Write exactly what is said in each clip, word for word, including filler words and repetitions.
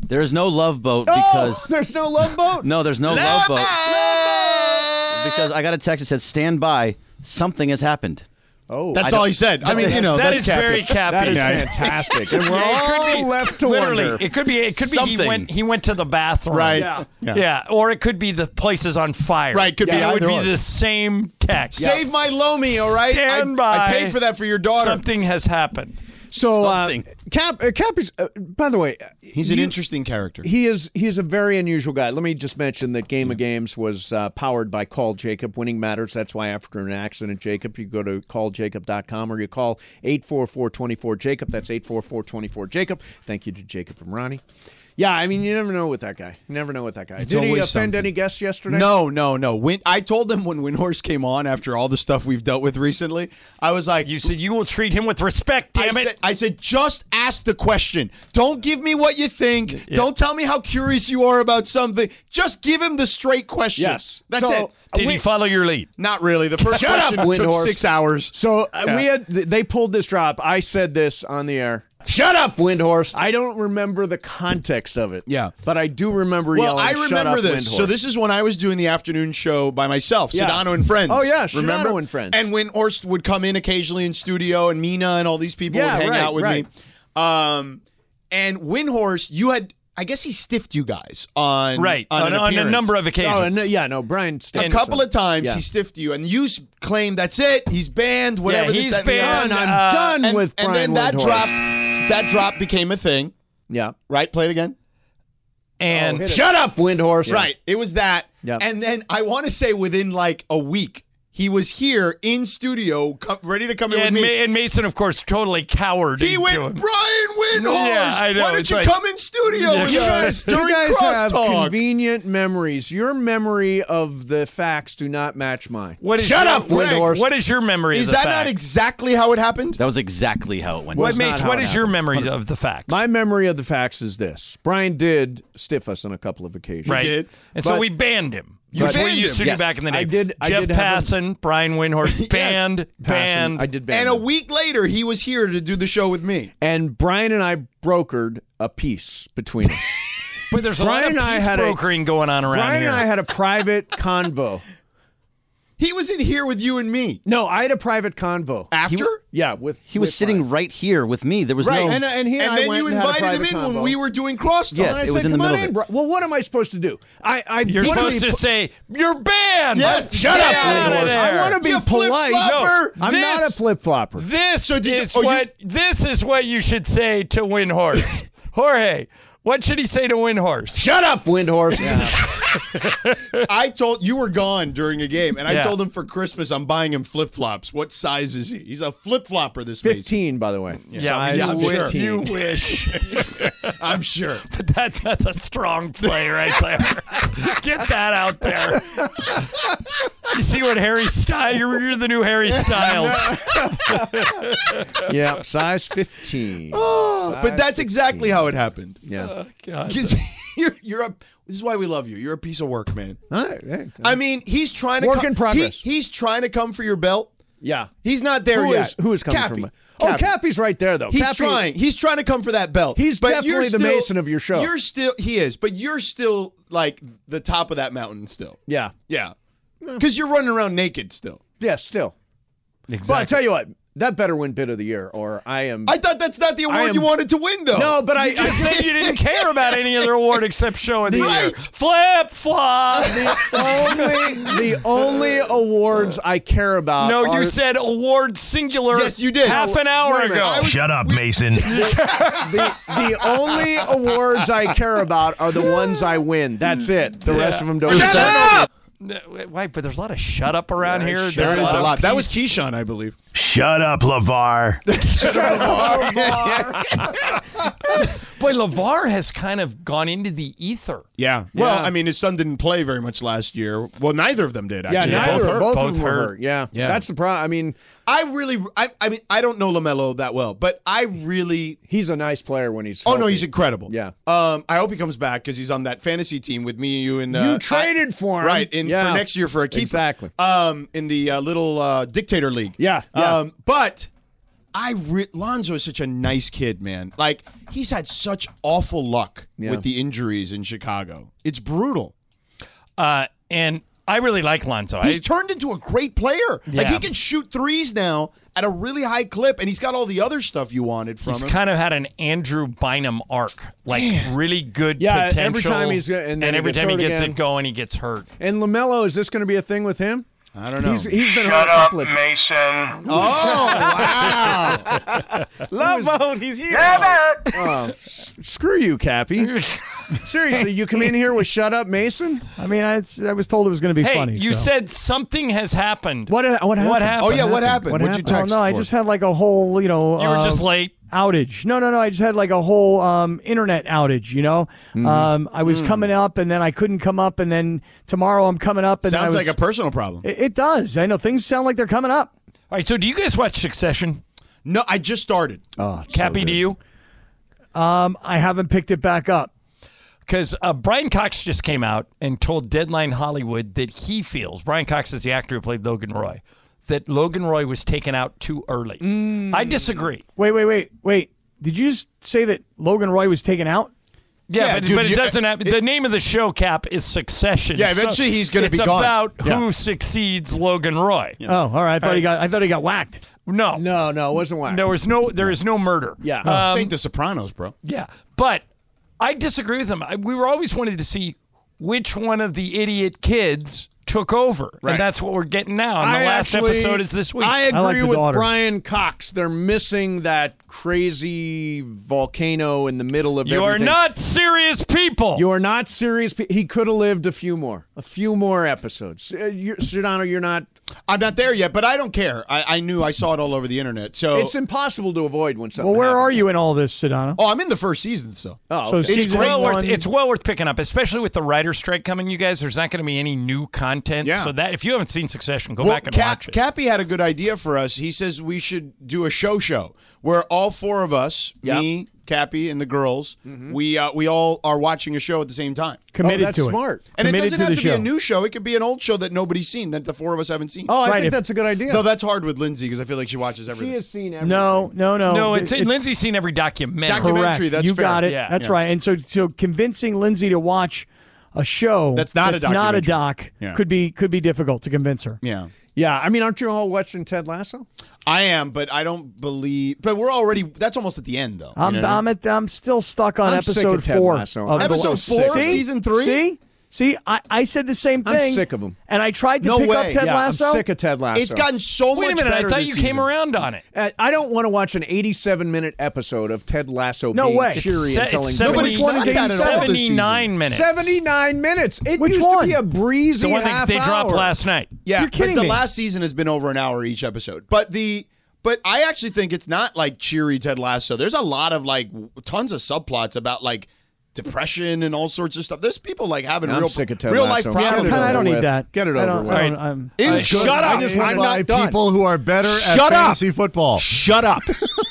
There is no love boat Oh, because there's no love boat? no, there's no love boat because I got a text that said stand by. Something has happened. Oh, That's all he said. I mean, you know, that that's is Cappy. very Cappy. that is Yeah. fantastic. And we're Yeah, it all could be, left to literally, wonder. It could be. It could be. Something. He went. He went to the bathroom. Right. Yeah. Yeah. Yeah. Or it could be the place is on fire. Right, could be It would either be or. the same text. Save my Lomi, all right? Stand I, by. I paid for that for your daughter. Something has happened. So, uh, Something. Cap, uh, Cappy's, uh, by the way, He's an you- interesting character. He is he is a very unusual guy. Let me just mention that Game of Games was uh, powered by Call Jacob. Winning matters. That's why after an accident, Jacob, you go to call jacob dot com or you call eight four four, two four, Jacob. That's eight four four, two four, Jacob. Thank you to Jacob and Ronnie. Yeah, I mean, you never know with that guy. You never know with that guy. It's Did he always offend something. any guests yesterday? No, no, no. When, I told him when Windhorse came on after all the stuff we've dealt with recently, I was like, You said you will treat him with respect. I Damn it. said, I said, just ask the question. Don't give me what you think. Don't tell me how curious you are about something. Just give him the straight question. Yes. That's So- it. Did we- he follow your lead? Not really. The first Shut question up, took Windhorse. six hours. So uh, Yeah. we had they pulled this drop. I said this on the air. Shut up, Windhorse. I don't remember the context of it. Yeah. But I do remember Well, yelling, I "Shut remember up, this. Windhorse." So this is when I was doing the afternoon show by myself, Yeah. Sedano and Friends. Oh, yeah, Sedano remember? and Friends. And when Horst would come in occasionally in studio, and Mina and all these people Yeah, would hang right, out with right. me. Um, and Windhorst, you had, I guess he stiffed you guys on Right. on, On, an on a appearance. number of occasions. Oh, no, yeah, no, Brian. A Stanton- couple of times Yeah. he stiffed you, and you s- claimed that's it. He's banned. Whatever. Yeah, this, he's that, and the banned. other. I'm uh, done And, with and Brian then that Windhorst. dropped. That drop became a thing. Yeah. Right. Play it again. and Oh, hit it. shut up, Windhorse. Right. It was that. Yep. And then I want to say within like a week, he was here in studio, co- ready to come in Yeah, with and, me. Ma- and Mason, of course, totally cowered. he into went, him. Brian Windhorse, Yeah, I know, why don't it's you like- come in studio Yeah. with You us You during guys have crosstalk? convenient memories. Your memory of the facts do not match mine. What is Shut your, up, Greg. Windhorse. What is your memory Is of the that not facts? exactly how it happened? That was exactly how it went. What, was not Mace, how what it is your happened. memory of the facts? My memory of the facts is this: Brian did stiff us on a couple of occasions. right. did. And so But- we banned him. You That's what banned we used him. to Yes. do back in the day. I did- I Jeff did have him- Passan, Brian Windhorse, banned, Passion. banned. I did ban And a him. week later, he was here to do the show with me. And Brian and I brokered a peace between us. But there's a Brian lot and of I peace had a- brokering going on around Brian here. and I had a private convo. He was in here with you and me. No, I had a private convo. After? Yeah, with He was with sitting Brian. right here with me. There was Right. no. And, uh, and he and, And I then went you and had a invited him in private when convo. we were doing crosstalk. Yes, And I it was said, in the "Come on middle of in, it." Bri-" Well, what am I supposed to do? I, I You're wanna supposed be to po- say, you're banned. Yes, Shut stay up out out of of there. there. I want to be You polite. flip-flopper. I'm This- not a flip flopper. This So did you- is oh, you- what this is what you should say to Windhorse. Jorge, what should he say to Windhorse? Shut up, Windhorse. I told you were gone during a game, and I Yeah. told him for Christmas I'm buying him flip flops. What size is he? He's a flip flopper. This Mason. Fifteen, by the way. Yeah, Size you, I'm wish, sure. fifteen. you wish. I'm sure. But that that's a strong play right there. Get that out there. You see what Harry Styles? You're, you're the new Harry Styles. Yeah, size fifteen. But that's exactly how it happened. Yeah. God. Because you're, you're a. This is why we love you. You're a piece of work, man. All right, hey, I mean, he's trying to Work come, in progress. he- he's trying to come for your belt. yeah. He's not there Who yet. is who is coming Cappy. from? Oh, Cappy. Cappy's right there though. He's Cappy, trying. He's trying to come for that belt. He's But definitely you're the still- Mason of your show. You're still. He is, but you're still like the top of that mountain. Still. Yeah. Yeah. Because you're running around naked still. Yeah. Still. But I tell you what, that better win bit of the year, or I am. I thought that's not the I award am- you wanted to win, though. no, but I. You just I said you didn't care about any other award except show of the Right. year. Flip flop. only the only awards I care about. No, are you said award singular. Yes, you did. Half an hour Wait a minute. ago. I was- Shut up, Mason. the the only awards I care about are the ones I win. That's it. The rest of them don't. Shut matter. up! No, Wait, but there's a lot of shut up around Yeah, here. shut There There's is a of lot. That was peace. Keyshawn, I believe. Shut up, LeVar. Boy, LeVar has kind of gone into the ether. Yeah. Well, Yeah. I mean, his son didn't play very much last year. Well, neither of them did, Yeah, actually. neither. Both Both, hurt. both, Both of them were hurt. hurt. Yeah. Yeah. That's the problem. I mean, I really, I, I mean, I don't know LaMelo that well, but I really. he's a nice player when he's. Oh no, healthy. he's incredible. Yeah. Um, I hope he comes back because he's on that fantasy team with me, you, and uh, You traded for him. right in Yeah. for next year for a keeper. Exactly. Um, in the uh, little uh, dictator league. Yeah, yeah. Um, but I re- Lonzo is such a nice kid, man. Like, he's had such awful luck Yeah. with the injuries in Chicago. It's brutal. Uh, and I really like Lonzo. He's I, turned into a great player. Like, Yeah. he can shoot threes now at a really high clip, and he's got all the other stuff you wanted from he's him. kind of had an Andrew Bynum arc, like really good Yeah, potential. every time he's- and then he every gets time he hurt gets again. it going, he gets hurt. And LaMelo, is this going to be a thing with him? I don't know. He's he's been hurt Shut a up, couple of Mason. oh, wow. Love vote. He's here. Oh, s- screw you, Cappy. Seriously, you come in here with "Shut Up, Mason." I mean, I, I was told it was going to be Hey, funny. you so. said something has happened. What what happened? What happened? Oh, yeah, what happened? What What'd you happened? text Oh, no, I for? just had like a whole, you know. You were uh, just late. outage. No, no, no. I just had like a whole um, internet outage, you know? Mm-hmm. Um, I Mm. was coming up and then I couldn't come up and then tomorrow I'm coming up and I Sounds was, like a personal problem. it, it does. I know things sound like they're coming up. All right, so do you guys watch Succession? No, I just started. Oh, it's so Cappy, good. do you? Um, I haven't picked it back up. Because uh, Brian Cox just came out and told Deadline Hollywood that he feels, Brian Cox is the actor who played Logan Roy, that Logan Roy was taken out too early. Mm. I disagree. Wait, wait, wait, wait. Did you just say that Logan Roy was taken out? Yeah, Yeah, but, dude, but it you- doesn't have the name of the show, Cap, is Succession. Yeah, So eventually he's gonna it's be gone. about Yeah. who succeeds Logan Roy. Oh, all right. I thought he got. I thought he got whacked. No, No, no, it wasn't whack. there was no, there is no murder. Yeah. Um, Saint The Sopranos, bro. Yeah, but I disagree with him. I, we were always wanted to see which one of the idiot kids took over, Right. and that's what we're getting now. And the I last actually- episode is this week. I agree like the with daughter. Brian Cox. They're missing that crazy volcano in the middle of you are everything. not serious people. You are not serious. pe- He could have lived a few more, a few more episodes. Uh, you're, Sedano, you're not. I'm not there yet, but I don't care. I, I knew I saw it all over the internet. So, It's impossible to avoid when something. Well, where are happens. you in all this, Sedano? oh, I'm in the first season, so. Oh, So okay. season well one, worth, it's well worth picking up, especially with the writer strike coming. You guys, there's not going to be any new content. Yeah. So that if you haven't seen Succession, go Well, back and Cap- watch it. Cappy had a good idea for us. He says we should do a show show where all four of us, Yep. me, Cappy, and the girls, we uh, we all are watching a show at the same time. committed oh, that's to it. smart. And Committed it doesn't to have the to be show. a new show. It could be an old show that nobody's seen that the four of us haven't seen. Oh, I Right, think if- that's a good idea. No, that's hard with Lindsay because I feel like she watches she everything. has seen everything. No, no, no. no, it's, It- Lindsay's seen every documentary. Documentary. Correct. that's you fair. got it. Yeah. That's Yeah. right. And so, so convincing Lindsay to watch a show That's not a that's not a documentary. doc Yeah. could be could be difficult to convince her. Yeah. Yeah, I mean, aren't you all watching Ted Lasso? I am, but I don't believe. But we're already. That's almost at the end, though. I'm You know what I mean? I'm, at, I'm still stuck on I'm sick episode of Ted four. Lasso. of the- Episode four of See? season three? See, see, I, I said the same I'm thing. sick of 'em. And I tried to No pick way. up Ted yeah, Lasso. I'm sick of Ted Lasso. It's gotten so Wait a much minute, I better thought this you season. came around on it. Uh, I don't want to watch an eighty-seven minute episode of Ted Lasso No being way. cheery Se- and telling it's jokes. Nobody- Which one is Which one is that at all this season? seventy-nine minutes. seventy-nine minutes. It Which used one? to be a breezy The one half they, they dropped hour. last night. Yeah, You're kidding but the me. last season has been over an hour each episode. But the but I actually think it's not like cheery Ted Lasso. There's a lot of like w- tons of subplots about like depression and all sorts of stuff. There's people like having I'm real sick of Ted real life Lasso. problems. Get it I over don't need with. that. Get it I over don't- with. I don't- I'm- It I- was good. Shut I up. just- I'm by not done. people who are better at Shut up. fantasy football. Shut up.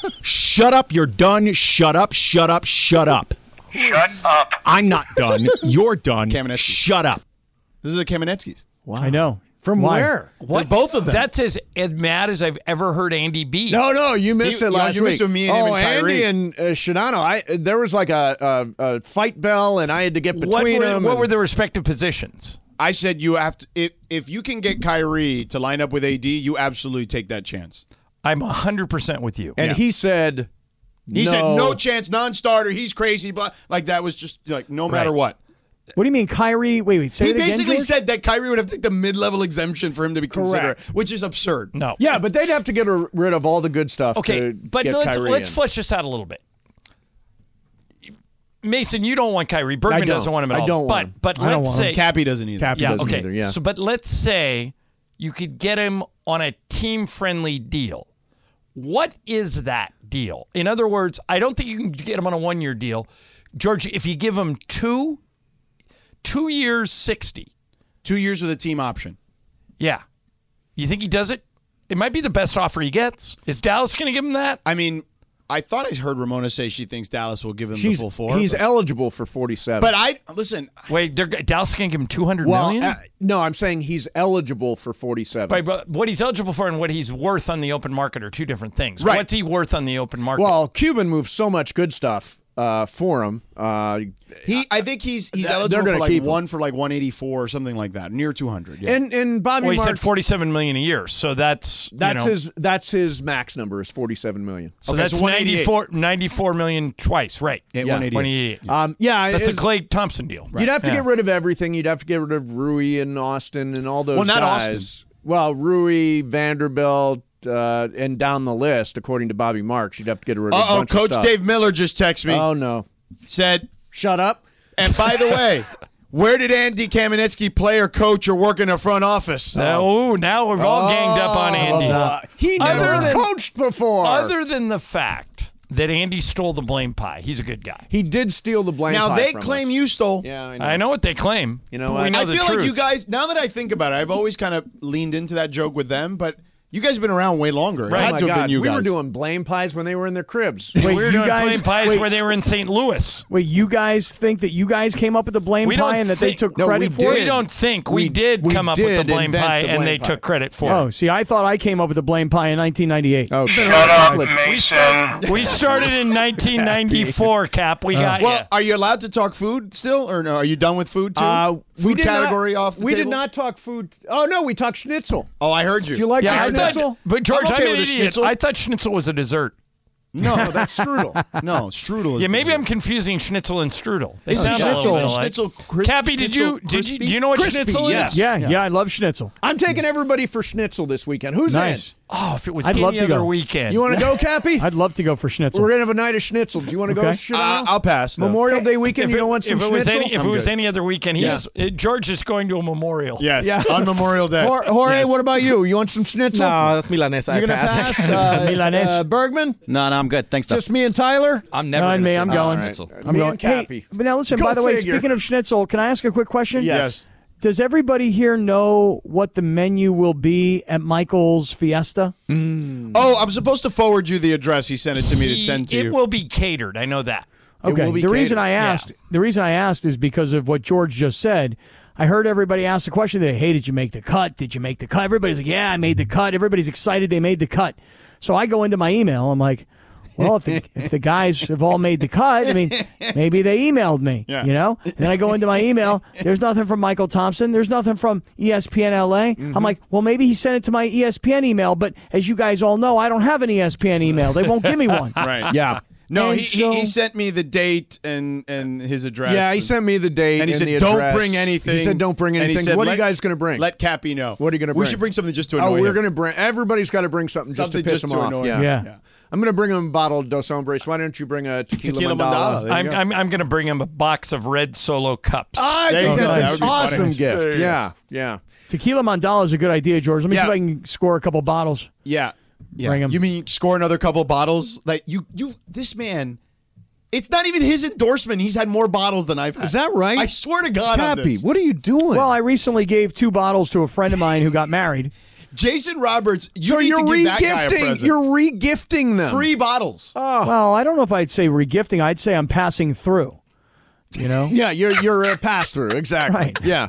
Shut up. You're done. Shut up. Shut up. Shut up. Shut up. I'm not done. You're done. Kamenetsky. Shut up. This is the Kamenetskis. I know. From Why? where? What? Both of them. That's as, as mad as I've ever heard Andy be. No, no, you missed He- it yeah, last you week. missed it with me and him oh, and Andy Kyrie. and uh, Shadano. I there was like a, a, a fight bell, and I had to get between what were, them. what and- were the respective positions? I said you have to if if you can get Kyrie to line up with A D, you absolutely take that chance. I'm one hundred percent with you. and Yeah. he said, He no. said no chance, non-starter. He's crazy, but like that was just like no matter Right. what. What do you mean, Kyrie? Wait, wait. Say He it again, basically George? said that Kyrie would have to take the mid-level exemption for him to be considered, Correct. which is absurd. No. Yeah, but they'd have to get rid of all the good stuff. Okay, to but get let's Kyrie let's in. flesh this out a little bit. Mason, you don't want Kyrie. Bergman I don't. doesn't want him at I all. don't but want him. but I don't let's want say him. Cappy doesn't either. Cappy yeah, doesn't okay. either. Yeah. So, but let's say you could get him on a team-friendly deal. What is that deal? In other words, I don't think you can get him on a one-year deal. George, if you give him two, two years, sixty. Two years with a team option. Yeah. You think he does it? It might be the best offer he gets. Is Dallas going to give him that? I mean, I thought I heard Ramona say she thinks Dallas will give him She's, the full four. he's but, eligible for forty-seven. but I listen. Wait, they're, Dallas can give him two hundred well, million. uh, no, I'm saying he's eligible for forty-seven. Right, but what he's eligible for and what he's worth on the open market are two different things. Right. What's he worth on the open market? Well, Cuban moves so much good stuff uh, for him. Uh, He, I think he's he's They're eligible gonna for like keep him. one for like one eighty-four or something like that, near two hundred. Yeah. and and Bobby well, he said Marks, forty-seven million a year, so that's that's you know, his that's his max number is forty-seven million. So Okay, that's so one eighty-eight. ninety-four, ninety-four million twice, right? Yeah, Yeah. one eighty-eight. one eighty-eight. Um, yeah, That's a it's- Clay Thompson deal. Right. You'd have to Yeah. get rid of everything. You'd have to get rid of Rui and Austin and all those Well, not guys. Austin. Well, Rui, Vanderbilt, uh, and down the list, according to Bobby Marks, you'd have to get rid of a Uh oh, bunch of Coach stuff. Dave Miller just texted me. Oh, no. Said, Shut up. and by the way, where did Andy Kamenetsky play or coach or work in the front office? Oh, now we've all ganged up on Andy. Uh, he Other never than- coached before. Other than the fact that Andy stole the blame pie, he's a good guy. he did steal the blame Now pie they from claim us. you stole. Yeah, I know. I know what they claim. You know but we what? know I the feel like truth. you guys, now that I think about it, I've always kind of leaned into that joke with them, but you guys have been around way longer. It Right. had Oh my to have God. been you we guys. were doing blame pies when they were in their cribs. Wait, we were you doing guys, blame pies wait, where they were in Saint Louis. wait, you guys think that you guys came up with the blame We don't pie and that they think- took No, credit we for We it? don't think we, We- did we come up with did the blame invent pie the and blame they pie. took credit for Oh, it. see, I thought I came up with the blame pie in nineteen ninety-eight. Oh, Shut up, Mason. We started in nineteen ninety-four, Cap. We got Well, you. are you allowed to talk food still, or no? Are you done with food too? Uh, food we did category not, off the We table? did not talk food. Oh, no, we talked schnitzel. Oh, I heard you. Do you like Yeah, I the thought, schnitzel? but George, I'm I'm, okay an with a idiot. schnitzel. I thought schnitzel was a dessert. No, No, that's strudel. no, strudel. Is Yeah, maybe the- I'm confusing schnitzel and strudel. They Isn't sound a little schnitzel- bit alike. schnitzel cris- Cappy, did you schnitzel did you crispy? do you know what Crispy, schnitzel yes. is? Yeah, yeah, I love schnitzel. I'm taking everybody for schnitzel this weekend. Who's Nice. Oh, if it was I'd any love to other go. weekend. in? You want to go, Cappy? I'd love to go for schnitzel. We're going to have a night of schnitzel. Do you want to go Okay. to schnitzel? Uh, I'll pass. though. Memorial Day weekend, if you it, don't want some if it was schnitzel? any if I'm it was good. any other weekend, he Yeah. is, uh, George is going to a memorial. Yes, Yeah. on Memorial Day. Jor- Jorge, Yes. what about you? You want some schnitzel? No, that's Milanesa. You're I going to pass. pass? Uh, Milanese. uh, Bergman? No, no, I'm good. Thanks, Just me and Tyler? I'm never No, gonna me, say I'm no going. schnitzel. I'm Me going. and Cappy. Hey, but now listen, Go by the way, figure. speaking of schnitzel, can I ask a quick question? Yes. Does everybody here know what the menu will be at Michael's Fiesta? Oh, I'm supposed to forward you the address. He sent it to me to He- send to it you. will be catered. I know that. It Okay. will be The reason catered. I asked, the reason I asked is because of what George just said. I heard everybody ask the question that, hey, did you make the cut? Did you make the cut? Everybody's like, yeah, I made the cut. Everybody's excited they made the cut. So I go into my email. I'm like, well, if the, if the guys have all made the cut, I mean, maybe they emailed me, Yeah. you know? And then I go into my email. There's nothing from Michael Thompson. There's nothing from E S P N L A. Mm-hmm. I'm like, well, maybe he sent it to my E S P N email, but as you guys all know, I don't have an E S P N email. They won't give me one. Right. Yeah. No, And he, so- he he sent me the date and and his address. Yeah, he and- sent me the date And he said, the "Don't address. bring anything." He said, "Don't bring And he anything." said, What are "Let- you guys going to bring? Let Cappy know. What are you gonna We bring? should bring something just to annoy oh, we're him. going to bring. Everybody's got to bring something just Something to piss just him to off. annoy Yeah. him. Yeah. Yeah. I'm going to bring him a bottle of Dos Hombres. Why don't you bring a tequila, Tequila mandala? Mandala. There you I'm go. I'm, I'm going to bring him a box of red Solo cups. I There think you go. that's That an would be awesome funny. gift. There you Yeah, yeah. Tequila Mandala is a good idea, George. Let me see Yeah. if I can score a couple bottles. Yeah. Yeah. Bring him. You mean score another couple bottles? Like you you this man, it's not even his endorsement. He's had more bottles than I've had. Is that right? I swear to God on Cappy, this. what are you doing? Well, I recently gave two bottles to a friend of mine who got married. Jason Roberts, you so need you're to give that guy a regifting. present. You're regifting them. Free bottles. Well, I don't know if I'd say regifting. I'd say I'm passing through. You know? Yeah, you're you're a pass through exactly. Right. Yeah,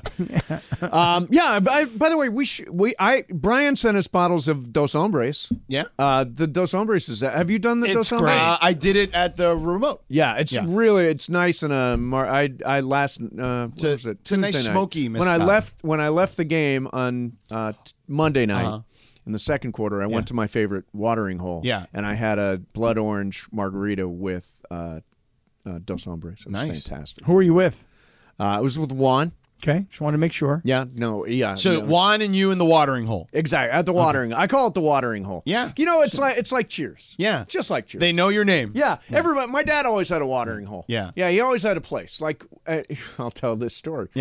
um, yeah. By, by the way, we sh- we I Brian sent us bottles of Dos Hombres. Yeah. Uh, the Dos Hombres is that? Have you done the It's Dos Hombres? great. Uh, I did it at the remote. Yeah, it's Yeah. really it's nice and a mar- I I last uh, what a- was it? it's a nice Tuesday night. smoky When I mezcal. left when I left the game on uh, t- Monday night Uh-huh. in the second quarter, I Yeah. went to my favorite watering hole. Yeah. and I had a blood orange margarita with uh, uh, Dos Hombres. It was Nice. fantastic. Who are you with? Uh, it was with Juan. Okay, just want to make sure. Yeah, no, yeah. So no, Juan and you in the watering hole. exactly at the watering. I call it the watering hole. Yeah. you know, it's like it's like Cheers. Yeah. just like Cheers. They know your name. Yeah, everybody. My dad always had a watering hole. Yeah. yeah, he always had a place. Like uh, I'll tell this story. Yeah.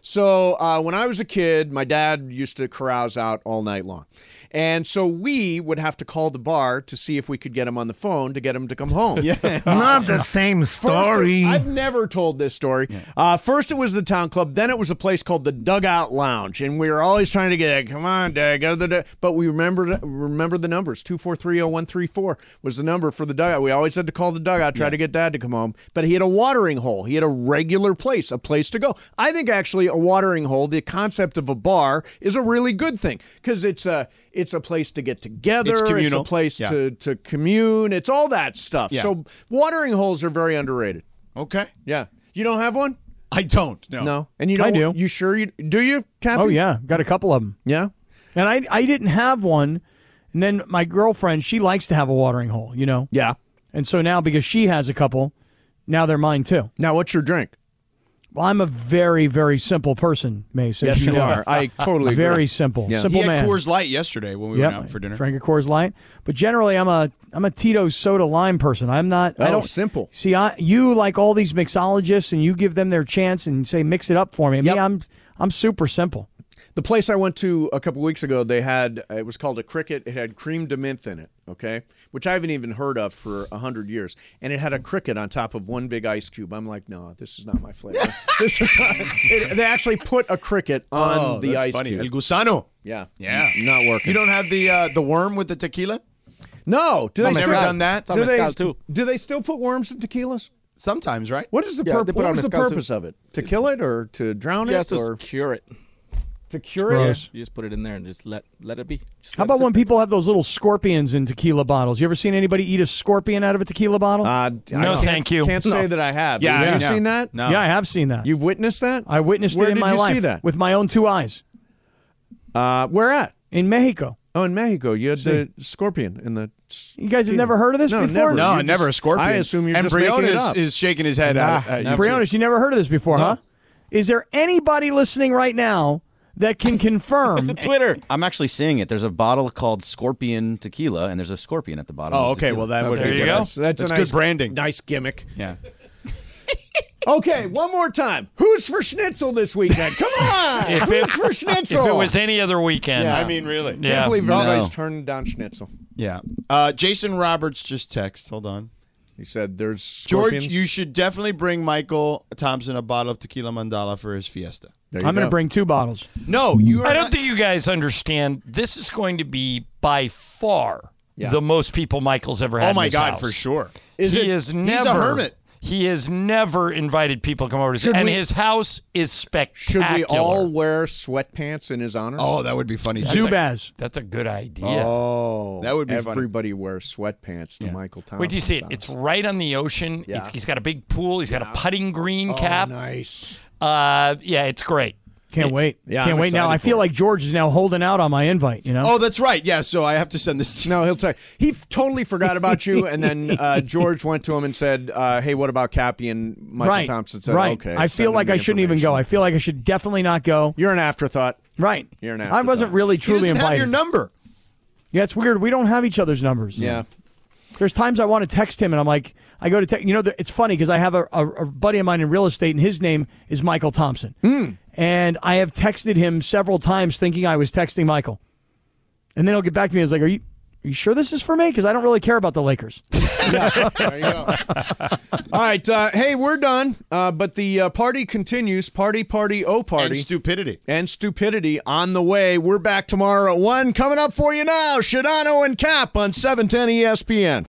So uh, when I was a kid, my dad used to carouse out all night long. And so we would have to call the bar to see if we could get him on the phone to get him to come home. Yeah. Not the same story. First, I've never told this story. Uh, first, it was the town club. Then it was a place called the Dugout Lounge, and we were always trying to get, come on, Dad, go to the. Du-. But we remember remember the numbers. Two four three zero one three four was the number for the dugout. We always had to call the dugout, try yeah. to get Dad to come home. But he had a watering hole. He had a regular place, a place to go. I think actually a watering hole, the concept of a bar, is a really good thing because it's a. It's a place to get together. It's communal. It's a place yeah. to, to commune. It's all that stuff. Yeah. So watering holes are very underrated. Okay. Yeah. You don't have one? I don't. No. No. And you don't? I do. You sure you do? You, Cappy? Oh yeah, got a couple of them. Yeah. And I I didn't have one, and then my girlfriend, she likes to have a watering hole, you know. Yeah. And so now because she has a couple, now they're mine too. Now what's your drink? Well, I'm a very, very simple person, Mason. Yes, you know. are. I totally agree. Very simple. Yeah. Simple He had man. Coors Light yesterday when we Yep, went out for dinner. Drank a Coors Light, but generally I'm a I'm a Tito's soda lime person. I'm not. I Oh, don't simple. See, I, you like all these mixologists, and you give them their chance and say mix it up for me. Yep. Me, I'm I'm super simple. The place I went to a couple weeks ago, they had, it was called a Cricket. It had cream de menthe in it, okay? Which I haven't even heard of for a hundred years. And it had a cricket on top of one big ice cube. I'm like, no, this is not my flavor. This is not, it, they actually put a cricket on Oh, the that's ice funny. cube. El Gusano. Yeah. Yeah. Not working. You don't have the uh, the worm with the tequila? No. Do they Never still, done that? It's on do they, mezcal, too. do they still put worms in tequilas? Sometimes, right? What is the, Yeah, pur- they put what on was the mezcal, too. purpose of it? To kill it or to drown Yeah, it? so Or cure it. to cure it? Gross. You just put it in there and just let let it be. Just How let it about sit when there. people have those little scorpions in tequila bottles? You ever seen anybody eat a scorpion out of a tequila bottle? Uh, I No, can't- thank you. Can't say that I have. Yeah, Have you no. seen that? No. Yeah, I have seen that. You've witnessed that? I witnessed Where it in did my you life see that? with my own two eyes Uh, where at? in Mexico. Oh, in Mexico. You had the scorpion in the. You guys have never heard of this No, before? never. No, You're never a just- scorpion. I assume you're and just making Brion it is, up. is shaking his head at, at you. Briones, you never heard of this before, huh? Is there anybody listening right now that can confirm? Twitter. I'm actually seeing it. There's a bottle called Scorpion Tequila, and there's a scorpion at the bottom. Oh, of the okay. tequila. Well, that would There be you good. go. That's, that's, That's a good nice, branding. Nice gimmick. Yeah. Okay, one more time. Who's for Schnitzel this weekend? Come on. If Who's it- for Schnitzel? If it was any other weekend, Yeah. I mean, really. I yeah. can't believe No. everybody's turning down Schnitzel. Yeah. Uh, Jason Roberts just text. Hold on. He said there's scorpions. George, you should definitely bring Michael Thompson a bottle of tequila mandala for his fiesta. There you I'm going go. to bring two bottles. No, you are I don't not- think you guys understand. This is going to be by far Yeah. the most people Michael's ever had. Oh, in my his God, house. for sure. Is he it- is He's never a hermit. He has never invited people to come over to Should and we- his house is Should spectacular. we all wear sweatpants in his honor? Oh, that would be funny. That's a- Zubaz. That's a good idea. Oh, That would be funny. everybody wears sweatpants to Michael Thompson. Wait, do you see it? It's right on the ocean. Yeah. It's, he's got a big pool. He's got a putting green cap. Oh, nice. Uh, yeah, it's great. Can't wait. Yeah, Can't I'm wait now. excited I feel for it. like George is now holding out on my invite, you know? Oh, that's right. Yeah, so I have to send this to No, he'll tell you. He f- totally forgot about you, and then uh, George went to him and said, uh, hey, what about Cappy? And Michael right. Thompson said, right. okay. I send feel him like the I shouldn't even go. I information. feel like I should definitely not go. You're an afterthought. Right. You're an I afterthought. wasn't really He truly doesn't have invited. your number. Yeah, it's weird. We don't have each other's numbers. Yeah. There's times I want to text him, and I'm like, I go to text. You know, it's funny because I have a, a, a buddy of mine in real estate, and his name is Michael Thompson. And I have texted him several times thinking I was texting Michael. And then he'll get back to me and he's like, are you, are you sure this is for me? Because I don't really care about the Lakers. There you go. All right. Uh, hey, we're done. Uh, but the uh, party continues. Party, party, oh, party. And stupidity. And stupidity on the way. We're back tomorrow at one. Coming up for you now, Shadano and Cap on seven ten E S P N.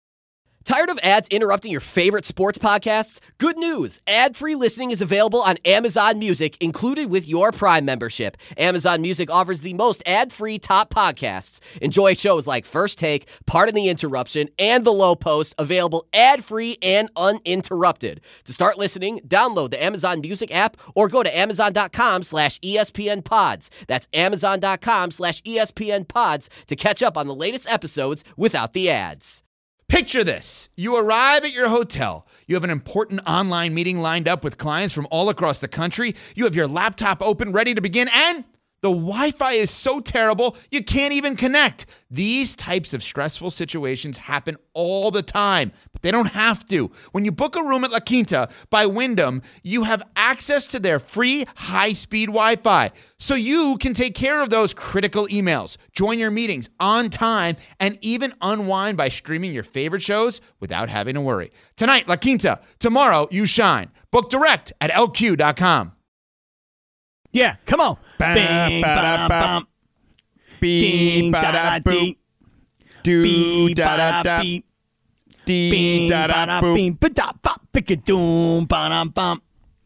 Tired of ads interrupting your favorite sports podcasts? Good news. Ad-free listening is available on Amazon Music, included with your Prime membership. Amazon Music offers the most ad-free top podcasts. Enjoy shows like First Take, Pardon the Interruption, and The Low Post, available ad-free and uninterrupted. To start listening, download the Amazon Music app or go to amazon.com slash ESPN pods. That's amazon.com slash ESPN pods to catch up on the latest episodes without the ads. Picture this. You arrive at your hotel. You have an important online meeting lined up with clients from all across the country. You have your laptop open, ready to begin, and The Wi-Fi is so terrible, you can't even connect. These types of stressful situations happen all the time, but they don't have to. When you book a room at La Quinta by Wyndham, you have access to their free high-speed Wi-Fi, so you can take care of those critical emails, join your meetings on time, and even unwind by streaming your favorite shows without having to worry. Tonight, La Quinta. Tomorrow, you shine. Book direct at L Q dot com. Yeah, come on. Bing, ba-da-bum. Ding, da-da-dee. Do da da da. Dee da da boop. Bing, ba-da-bop, pick-a-doom, ba-dum-bum.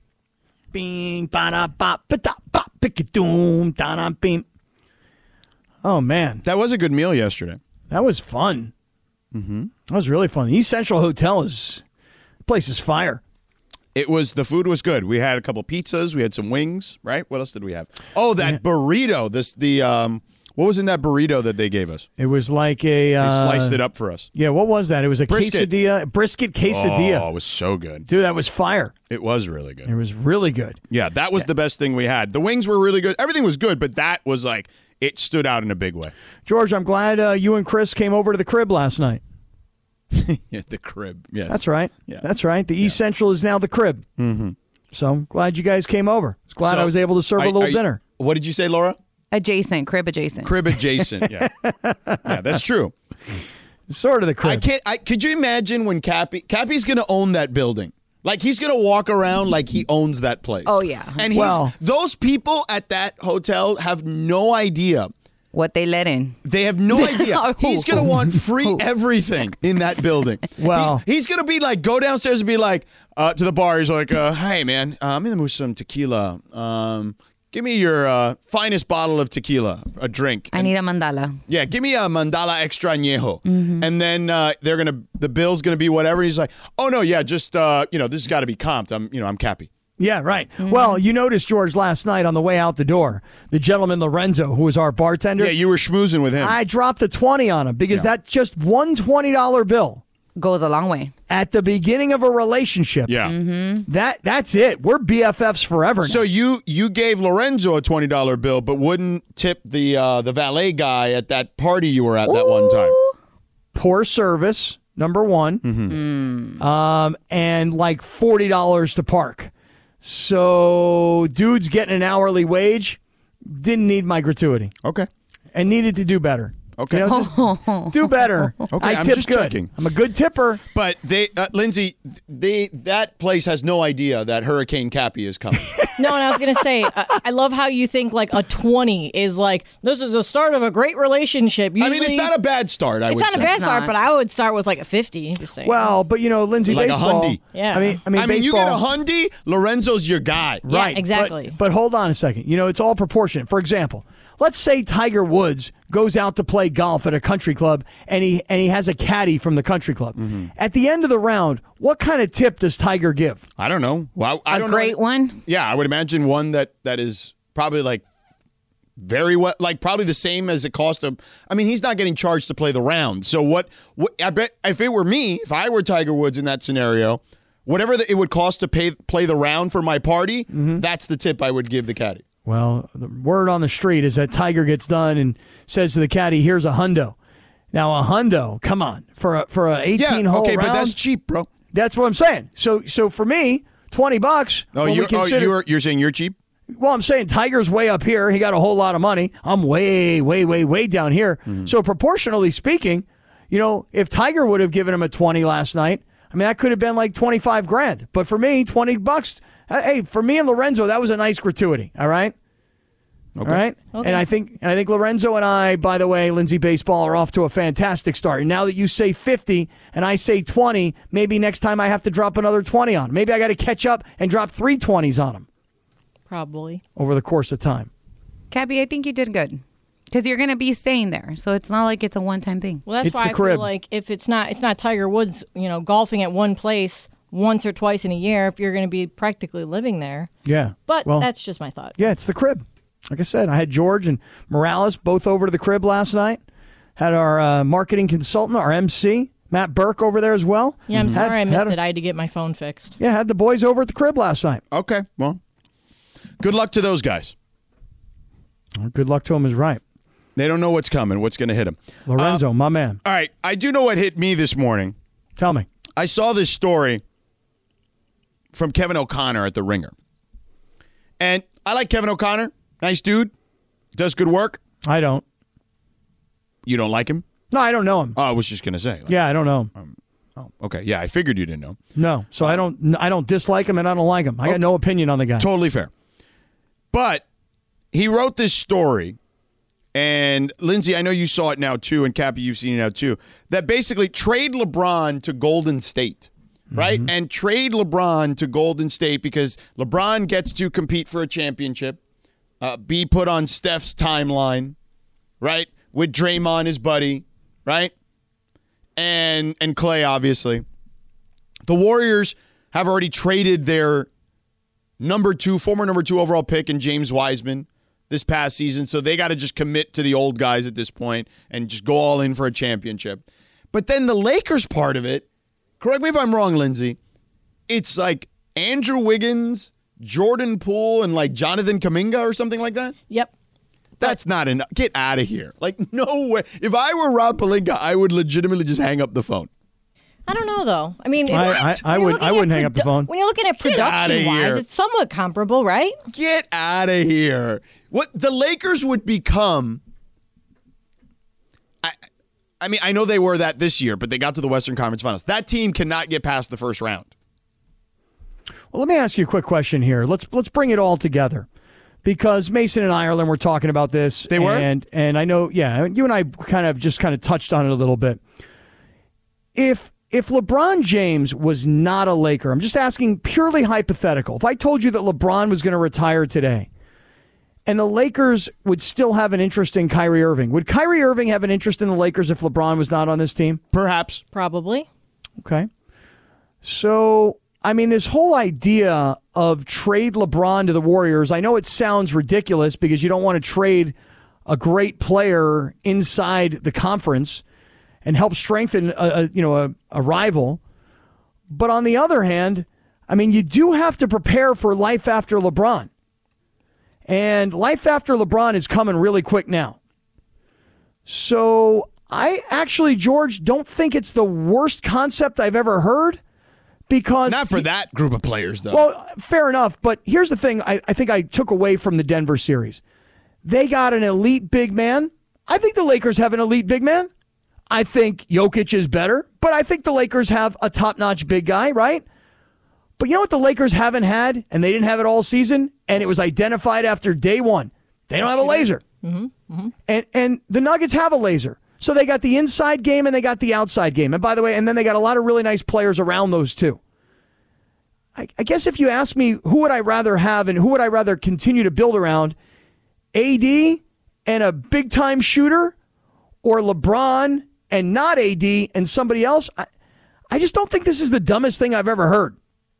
Bing, ba-da-bop, ba-da-bop, pick-a-doom, da-dum-bing. Oh, man. That was a good meal yesterday. That was fun. Mm-hmm. That was really fun. The East Central Hotel is, the place is fire. It was, the food was good. We had a couple pizzas. We had some wings, right? What else did we have? Oh, that Yeah. burrito. This, the, um, what was in that burrito that they gave us? It was like a... Uh, They sliced it up for us. Yeah, what was that? It was a Brisket. quesadilla, brisket quesadilla. Oh, it was so good. Dude, that was fire. It was really good. It was really good. Yeah, that was the best thing we had. The wings were really good. Everything was good, but that was like, it stood out in a big way. George, I'm glad uh, you and Chris came over to the crib last night. Yeah, the crib. Yes. That's right. Yeah. That's right. The East Central is now the crib. Mm-hmm. So I'm glad you guys came over. I was glad So, I was able to serve are- a little are you- dinner. What did you say, Laura? Adjacent, crib adjacent. Crib adjacent. Yeah. Yeah, that's true. Sort of the crib. I can't. I could you imagine when Cappy Cappy's going to own that building? Like he's going to walk around like he owns that place. Oh, yeah. And he's, Well- those people at that hotel have no idea. What they let in. They have no idea. Who? He's going to want free Who? everything in that building. Well- He- he's going to be like, go downstairs and be like, uh, to the bar. He's like, uh, hey, man, uh, I'm in the mood for some tequila. Um, give me your uh, finest bottle of tequila, a drink. I And- need a mandala. Yeah, give me a Mandala Extra Añejo. Mm-hmm. And then uh, they're going to, the bill's going to be whatever. He's like, oh, no, yeah, just, uh, you know, this has got to be comped. I'm, you know, I'm Cappy. Yeah, right. Mm-hmm. Well, you noticed, George, last night on the way out the door, the gentleman Lorenzo, who was our bartender, Yeah, you were schmoozing with him. I dropped a twenty on him because that's just one twenty dollar bill Goes a long way. at the beginning of a relationship. yeah. Mm-hmm. That that's it. We're B F Fs forever now. So you you gave Lorenzo a twenty dollar bill, but wouldn't tip the uh, the valet guy at that party you were at that one time. Poor service, number one. Mm-hmm. Um, and like forty dollars to park. So dude's getting an hourly wage, didn't need my gratuity. Okay. And needed to do better. Okay. You know, just do better. Okay, I I'm tip just good. checking. I'm a good tipper. But they, uh, Lindsay, they that place has no idea that Hurricane Cappy is coming. No, and I was going to say, I, I love how you think like a twenty is like, this is the start of a great relationship. Usually, I mean, it's not a bad start, I it's would not say. a bad It's start, not. but I would start with like a fifty. Just saying. Well, but you know, Lindsay, Like a baseball. hundy. Yeah. I mean, I mean, I mean, you baseball, get a Hyundai, Lorenzo's your guy. Yeah, right? exactly. But, but hold on a second. You know, it's all proportionate. For example, let's say Tiger Woods goes out to play golf at a country club, and he and he has a caddy from the country club. Mm-hmm. At the end of the round, what kind of tip does Tiger give? I don't know. Well, I A don't great know. one. Yeah, I would imagine one that that is probably like very well, like probably the same as it cost him. I mean, he's not getting charged to play the round. So what? What I bet if it were me, if I were Tiger Woods in that scenario, whatever the, it would cost to pay play the round for my party, Mm-hmm. that's the tip I would give the caddy. Well, the word on the street is that Tiger gets done and says to the caddy, "Here's a hundo." Now, a hundo, come on, for a for a eighteen Yeah, hole okay, round. but that's cheap, bro. That's what I'm saying. So, so for me, twenty bucks. Oh, when we you're, oh consider- you're you're saying you're cheap? Well, I'm saying Tiger's way up here. He got a whole lot of money. I'm way, way, way, way down here. Mm-hmm. So proportionally speaking, you know, if Tiger would have given him a twenty last night, I mean, that could have been like twenty-five grand. But for me, twenty bucks. Hey, for me and Lorenzo, that was a nice gratuity. All right. Okay. All right. Okay. And I think, and I think Lorenzo and I, by the way, Lindsay Baseball, are off to a fantastic start. And now that you say fifty and I say twenty, maybe next time I have to drop another twenty on him. Maybe I got to catch up and drop three twenties on him probably. over the course of time. Cabby, I think you did good. Because you're going to be staying there. So it's not like it's a one-time thing. Well, that's It's why the I crib. feel like if it's not, it's not Tiger Woods, you know, golfing at one place once or twice in a year. If you're going to be practically living there, Yeah. but well, that's just my thought. yeah, it's the crib. Like I said, I had George and Morales both over to the crib last night. Had our uh, marketing consultant, our M C, Matt Burke, over there as well. Yeah, I'm Had- sorry I missed had a- it. I had to get my phone fixed. Yeah, had the boys over at the crib last night. Okay, well, good luck to those guys. Well, good luck to him is right. They don't know what's coming, what's going to hit him. Lorenzo, Uh, my man. All right, I do know what hit me this morning. Tell me. I saw this story from Kevin O'Connor at The Ringer. And I like Kevin O'Connor. Nice dude. Does good work. I don't. You don't like him? No, I don't know him. Oh, I was just going to say. Like, Yeah, I don't know him. um, oh, okay. Yeah, I figured you didn't know. No, so I don't. I don't dislike him, and I don't like him. I got no opinion on the guy. Totally fair. But he wrote this story, and Lindsay, I know you saw it now too, and Cappy, you've seen it now too, that basically trade LeBron to Golden State, right? Mm-hmm. And trade LeBron to Golden State because LeBron gets to compete for a championship, uh, be put on Steph's timeline, right? With Draymond, his buddy, right? And and Clay, obviously. The Warriors have already traded their number two, former number two overall pick in James Wiseman this past season, so they got to just commit to the old guys at this point and just go all in for a championship. But then the Lakers part of it, correct me if I'm wrong, Lindsay, it's like Andrew Wiggins, Jordan Poole, and like Jonathan Kuminga or something like that? Yep. That's not enough. Get out of here. Like, no way. If I were Rob Pelinka, I would legitimately just hang up the phone. I don't know, though. I mean, I- it's- I- I when you're would- looking I at wouldn't hang up the produ- phone. When you're looking at Get outta here. production-wise, it's somewhat comparable, right? Get out of here. What the Lakers would become. I, I mean, I know they were that this year, but they got to the Western Conference Finals. That team cannot get past the first round. Well, let me ask you a quick question here. Let's let's bring it all together. Because Mason and Ireland were talking about this. They were? And, and I know, yeah, you and I kind of just kind of touched on it a little bit. If if LeBron James was not a Laker, I'm just asking purely hypothetical. If I told you that LeBron was going to retire today and the Lakers would still have an interest in Kyrie Irving, would Kyrie Irving have an interest in the Lakers if LeBron was not on this team? Perhaps. Probably. Okay. So, I mean, this whole idea of trade LeBron to the Warriors, I know it sounds ridiculous because you don't want to trade a great player inside the conference and help strengthen a, a you know a, a rival. But on the other hand, I mean, you do have to prepare for life after LeBron. And life after LeBron is coming really quick now. So I actually, George, don't think it's the worst concept I've ever heard. Because Not for that group of players, though. Well, fair enough. But here's the thing I, I think I took away from the Denver series. They got an elite big man. I think the Lakers have an elite big man. I think Jokic is better, but I think the Lakers have a top-notch big guy, right? But you know what the Lakers haven't had, and they didn't have it all season, and it was identified after day one? They don't have a laser. Mm-hmm. Mm-hmm. And and the Nuggets have a laser. So they got the inside game and they got the outside game. And by the way, and then they got a lot of really nice players around those two. I, I guess if you ask me who would I rather have and who would I rather continue to build around, A D and a big-time shooter or LeBron and not A D and somebody else, I, I just don't think this is the dumbest thing I've ever heard.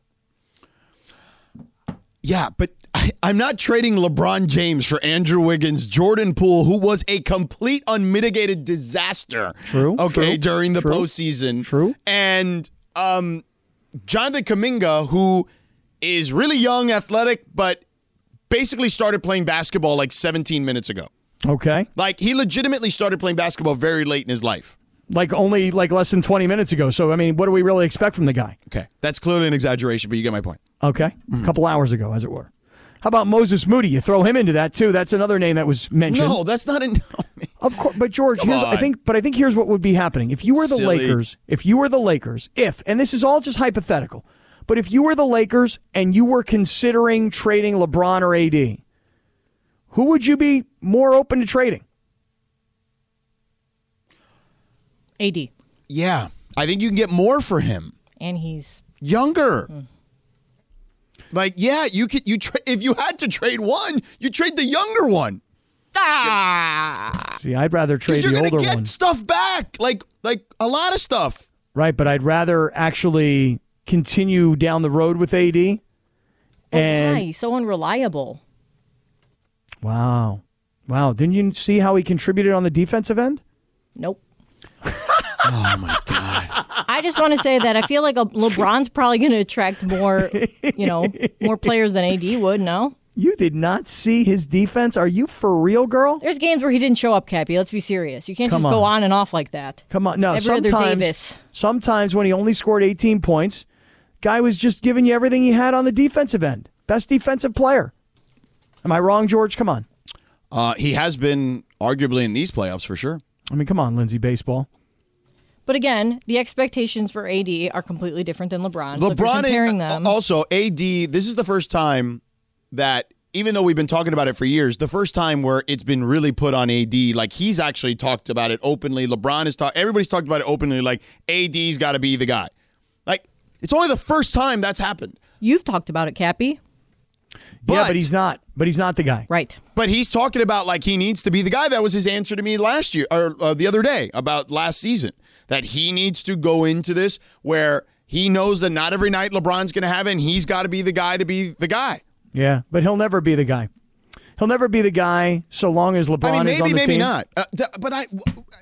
Yeah, but I, I'm not trading LeBron James for Andrew Wiggins, Jordan Poole, who was a complete unmitigated disaster. True. Okay, true, during the true, postseason. True. And um, Jonathan Kuminga, who is really young, athletic, but basically started playing basketball like seventeen minutes ago. Okay. Like, he legitimately started playing basketball very late in his life. Like only like less than twenty minutes ago. So, I mean, what do we really expect from the guy? Okay. That's clearly an exaggeration, but you get my point. Okay. A couple hours ago, as it were. How about Moses Moody? You throw him into that, too. That's another name that was mentioned. No, that's not a... Of course, but George, Come here's, I on. think, but I think here's what would be happening. If you were the Silly. Lakers, if you were the Lakers, if, and this is all just hypothetical, but if you were the Lakers and you were considering trading LeBron or A D, who would you be more open to trading? A D. Yeah. I think you can get more for him. And he's Younger. Like, yeah, you could. You tra- if you had to trade one, you trade the younger one. ah. See, I'd rather trade Because you're the gonna older get one. stuff back, like like a lot of stuff. Right, but I'd rather actually continue down the road with A D. But And why? He's so unreliable. wow. Wow. Didn't you see how he contributed on the defensive end? Nope. Oh my god. I just want to say that I feel like a, LeBron's probably going to attract more, you know, more players than A D would. No. You did not see his defense? Are you for real, girl? There's games where he didn't show up, Cappy. Let's be serious. You can't Come just go on. on and off like that. Come on. No, Every other sometimes, Davis. sometimes when he only scored eighteen points, guy was just giving you everything he had on the defensive end. Best defensive player. Am I wrong, George? Come on. Uh, he has been arguably in these playoffs for sure. I mean, come on, Lindsay Baseball. But again, the expectations for A D are completely different than LeBron. So if you're LeBron comparing and, them. also A D, this is the first time that, even though we've been talking about it for years, the first time where it's been really put on A D, like he's actually talked about it openly. LeBron has talked, everybody's talked about it openly, like A D's got to be the guy. Like, it's only the first time that's happened. You've talked about it, Cappy. But, yeah, but he's not. But he's not the guy. Right. But he's talking about like he needs to be the guy. That was his answer to me last year, or uh, the other day about last season, that he needs to go into this where he knows that not every night LeBron's going to have it, and he's got to be the guy to be the guy. Yeah, but he'll never be the guy. He'll never be the guy so long as LeBron I mean, is on maybe, the maybe team. not. Uh, th- but I,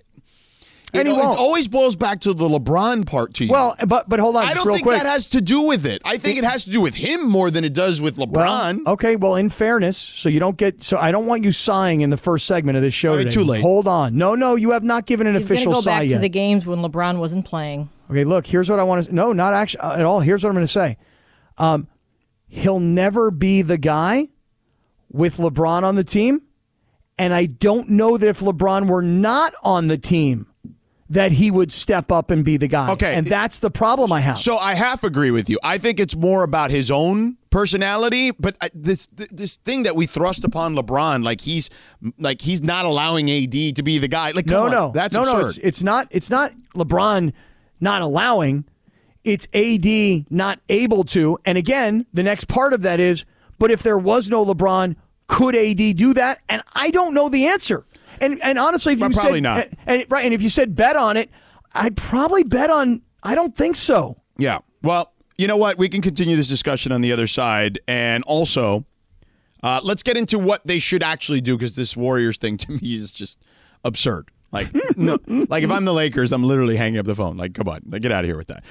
And it, he won't. it always boils back to the LeBron part to you. Well, but but hold on, I just don't real think quick. that has to do with it. I think it has to do with him more than it does with LeBron. Well, okay, well, in fairness, so you don't get, so I don't want you sighing in the first segment of this show All right, today. too late. Hold on. No, no, you have not given an He's going to official go sigh back yet. to the games when LeBron wasn't playing. Okay, look, here's what I want to, no, not actually at all. Here's what I'm going to say. Um, he'll never be the guy with LeBron on the team, and I don't know that if LeBron were not on the team, that he would step up and be the guy. Okay. And that's the problem I have. So I half agree with you. I think it's more about his own personality, but I- this this thing that we thrust upon LeBron, like he's like he's not allowing A D to be the guy. Like, no, come on, no, that's no, absurd. no. It's, it's not. It's not LeBron not allowing. It's A D not able to. And again, the next part of that is, but if there was no LeBron, could A D do that? And I don't know the answer. And and honestly, if you Well, probably said, not. And, and- right, and if you said bet on it, I'd probably bet on. I don't think so. Yeah. Well, you know what? We can continue this discussion on the other side. And also, uh, let's get into what they should actually do, because this Warriors thing to me is just absurd. Like, no, like if I'm the Lakers, I'm literally hanging up the phone. Like, come on, like, get out of here with that.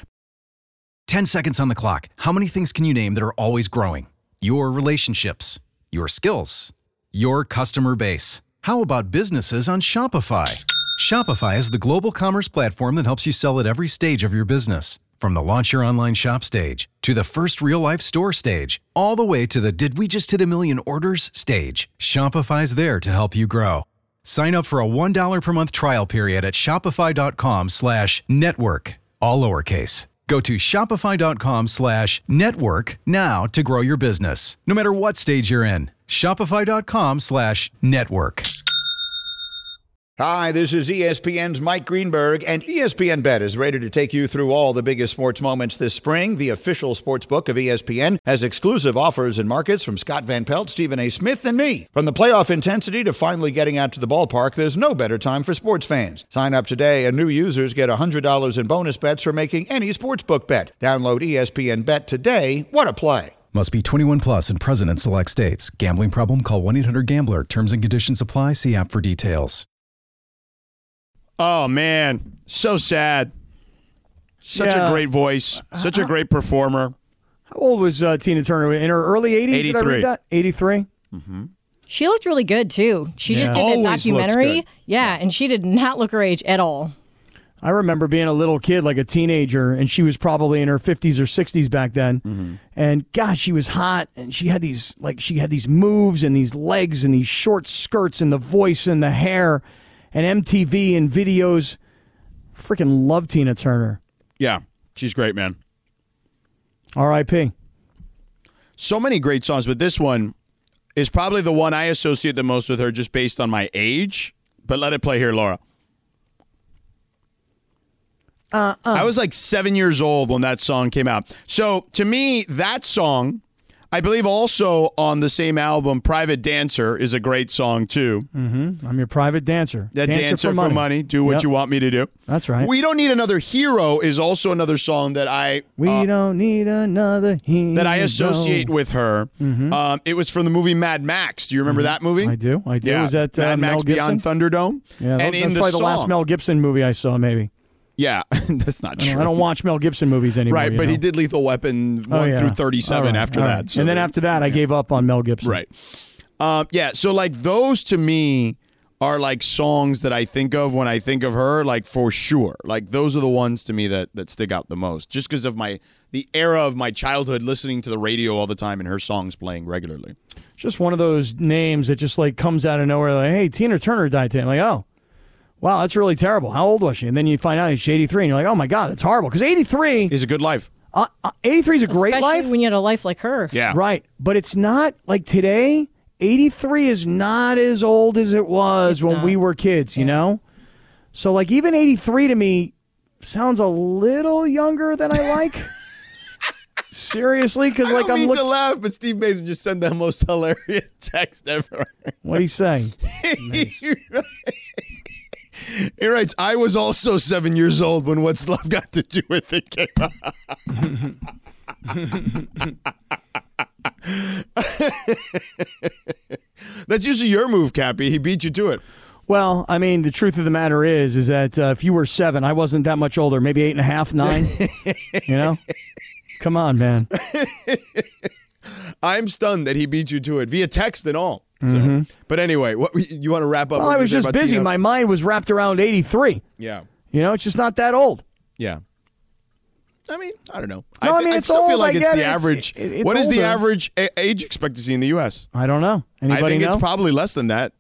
ten seconds on the clock. How many things can you name that are always growing? Your relationships, your skills, your customer base. How about businesses on Shopify? Shopify is the global commerce platform that helps you sell at every stage of your business. From the launch your online shop stage to the first real-life store stage, all the way to the did we just hit a million orders stage. Shopify's there to help you grow. Sign up for a one dollar per month trial period at shopify.com slash network, all lowercase. Go to shopify.com slash network now to grow your business, no matter what stage you're in. Shopify.com slash network. Hi, this is E S P N's Mike Greenberg, and E S P N Bet is ready to take you through all the biggest sports moments this spring. The official sports book of E S P N has exclusive offers and markets from Scott Van Pelt, Stephen A. Smith, and me. From the playoff intensity to finally getting out to the ballpark, there's no better time for sports fans. Sign up today, and new users get one hundred dollars in bonus bets for making any sportsbook bet. Download E S P N Bet today. What a play. Must be twenty-one plus and present in select states. Gambling problem? Call one eight hundred gambler. Terms and conditions apply. See app for details. Oh, man. So sad. Such Yeah. a great voice. Such a great performer. How old was uh, Tina Turner? In her early eighties? Did I eighty-three. read that? eighty-three? Mm-hmm. She looked really good, too. She Yeah. just did Always that looks documentary. good. Yeah, and she did not look her age at all. I remember being a little kid, like a teenager, and she was probably in her fifties or sixties back then. Mm-hmm. And gosh, she was hot, and she had these like she had these moves and these legs and these short skirts and the voice and the hair, and M T V and videos. Freaking love Tina Turner. Yeah, she's great, man. R I P So many great songs, but this one is probably the one I associate the most with her just based on my age. But let it play here, Laura. Uh, uh. I was like seven years old when that song came out. So to me, that song, I believe also on the same album, Private Dancer is a great song too. Mm-hmm. I'm your private dancer. That Dancer, for, money. Do what Yep. you want me to do. That's right. We Don't Need Another Hero is also another song that I We uh, don't need another hero. that I associate with her. Mhm. Um, it was from the movie Mad Max. Do you remember that movie? I do. I do. Yeah. Was that uh, Mad Mel Max Gibson? Beyond Thunderdome? Yeah, that and was, in that's the probably song, the last Mel Gibson movie I saw, maybe. Yeah, that's not I don't, true. I don't watch Mel Gibson movies anymore. Right, you but know? he did Lethal Weapon Oh, one yeah. through thirty-seven All right, after all that. right. so and then there- after that, I gave up on Mel Gibson. Right. Um, yeah, so like those to me are like songs that I think of when I think of her, like for sure. Like those are the ones to me that that stick out the most, just because of my the era of my childhood listening to the radio all the time and her songs playing regularly. Just one of those names that just like comes out of nowhere. Like, hey, Tina Turner died today. I'm like, oh, wow, that's really terrible. How old was she? And then you find out she's eighty-three, and you're like, oh my god, that's horrible. Because eighty-three is a good life. Uh, uh, eighty-three is a great Especially life when you had a life like her. Yeah. Right, but it's not like today. eighty-three is not as old as it was It's when not. we were kids, you know? So, like, even eighty-three to me sounds a little younger than I like. Seriously? Because, I like, don't I'm mean to looking. laugh, but Steve Mason just sent the most hilarious text ever. What'd he say? he, he writes, I was also seven years old when What's Love Got to Do with It came out. That's usually your move, Cappy. He beat you to it. Well, I mean, the truth of the matter is, is that uh, if you were seven, I wasn't that much older. Maybe eight and a half, nine. You know? Come on, man. I'm stunned that he beat you to it via text and all. So, Mhm. But anyway, what you want to wrap up? Well, what I you was say just about busy. Tina? My mind was wrapped around eighty-three. Yeah. You know, it's just not that old. Yeah. I mean, I don't know. No, I mean, I it's still old, feel like I it's get the it. It's- average. it- it's what is the older. average a- age expectancy in the U S? I don't know. Anybody I think know? it's probably less than that.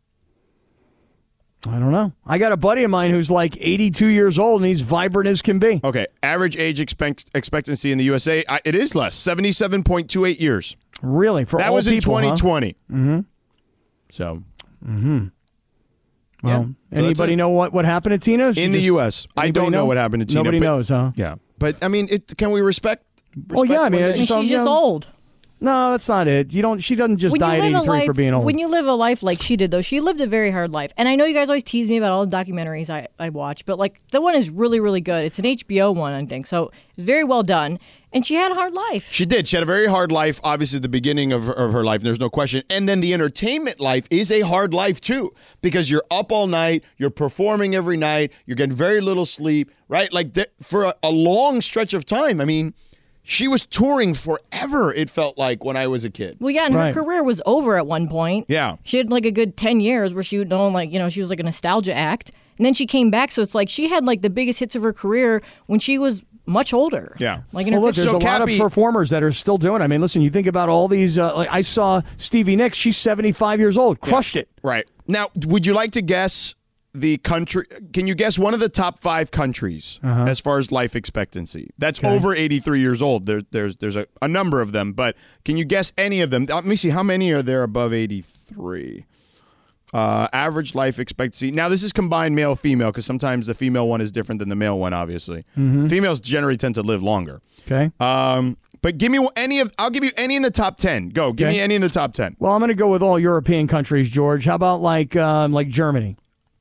I don't know. I got a buddy of mine who's like eighty-two years old, and he's vibrant as can be. Okay, average age expect- expectancy in the U S A, I, it is less, seventy-seven point two eight years. Really? For that all was in people, huh? twenty twenty. Mm-hmm. So, Mm-hmm. Well, So that's anybody it. know what, what happened to Tina? She in the just- U S, I anybody don't know? what happened to Tina. Nobody but- knows, huh? Yeah, but I mean, it, can we respect? Oh yeah, I mean, respect it's when they- She's you just know- old. No, that's not it. You don't. She doesn't just When you die at live a eighty-three life, for being old. when you live a life like she did, though, she lived a very hard life. And I know you guys always tease me about all the documentaries I, I watch, but like the one is really, really good. It's an H B O one, I think, so it's very well done. And she had a hard life. She did. She had a very hard life, obviously, at the beginning of her, of her life. There's no question. And then the entertainment life is a hard life, too, because you're up all night, you're performing every night, you're getting very little sleep, right? Like th- for a, a long stretch of time. I mean, she was touring forever, it felt like, when I was a kid. Well, yeah, and Right. her career was over at one point. Yeah. She had like a good ten years where she would know, like, you know, she was like a nostalgia act. And then she came back. So it's like she had like the biggest hits of her career when she was much older. Yeah. Like in well, her look, there's fifties. a lot of performers that are still doing it. I mean, listen, you think about all these. Uh, like I saw Stevie Nicks. She's seventy-five years old. Crushed it. Right. Now, would you like to guess the country? Can you guess one of the top five countries Uh-huh. as far as life expectancy? That's Okay. over eighty-three years old. There, there's there's a, a number of them, but can you guess any of them? Let me see. How many are there above eighty-three? Uh, average life expectancy. Now, this is combined male-female because sometimes the female one is different than the male one, obviously. Mhm. Females generally tend to live longer. Okay. Um, but give me any of, I'll give you any in the top ten. Go. Give Okay. me any in the top ten. Well, I'm going to go with all European countries, George. How about like um, like Germany?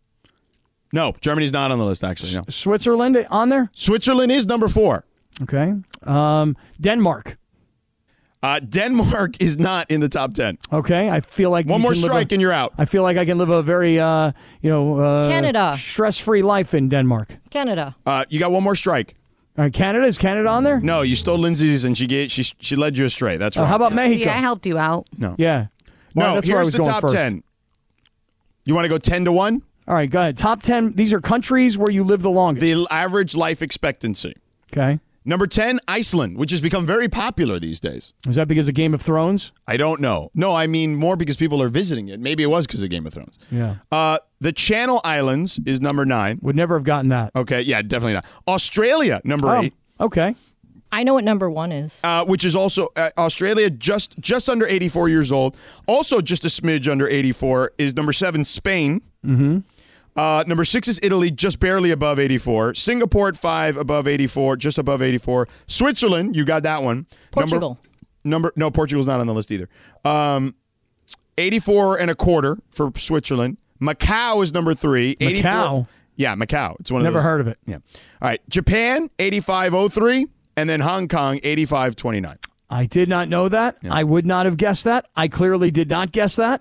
No, Germany's not on the list, actually. No. Switzerland on there? Switzerland is number four. Okay. Um, Denmark. Uh, Denmark is not in the top ten. Okay. I feel like One you more can live strike a- and you're out. I feel like I can live a very uh, you know uh, Canada. stress-free life in Denmark. Canada. Uh, you got one more strike. All right, Canada, is Canada on there? No, you stole Lindsay's and she gave, she she led you astray. That's Oh, right. how about Mexico? Yeah, I helped you out. No. Yeah. Well, No, that's where I here's was the going top first. ten. You want to go ten to one? All right, go ahead. Top ten. These are countries where you live the longest. The average life expectancy. Okay. Number ten, Iceland, which has become very popular these days. Is that because of Game of Thrones? I don't know. No, I mean more because people are visiting it. Maybe it was because of Game of Thrones. Yeah. Uh, the Channel Islands is number nine. Would never have gotten that. Okay, yeah, definitely not. Australia, number Oh, eight. Okay. I know what number one is. Uh, which is also uh, Australia, just just under eighty-four years old. Also, just a smidge under eighty-four is number seven, Spain. Mm-hmm. Uh, number six is Italy, just barely above eighty-four. Singapore at five, above eighty-four, just above eighty-four. Switzerland, you got that one. Portugal. Number, number no, Portugal's not on the list either. Um, eighty-four and a quarter for Switzerland. Macau is number three. eighty-four Macau? Yeah, Macau. It's one of Never those. heard of it. Yeah. All right. Japan, eighty-five oh three, and then Hong Kong, eighty-five twenty-nine. I did not know that. I would not have guessed that. I clearly did not guess that.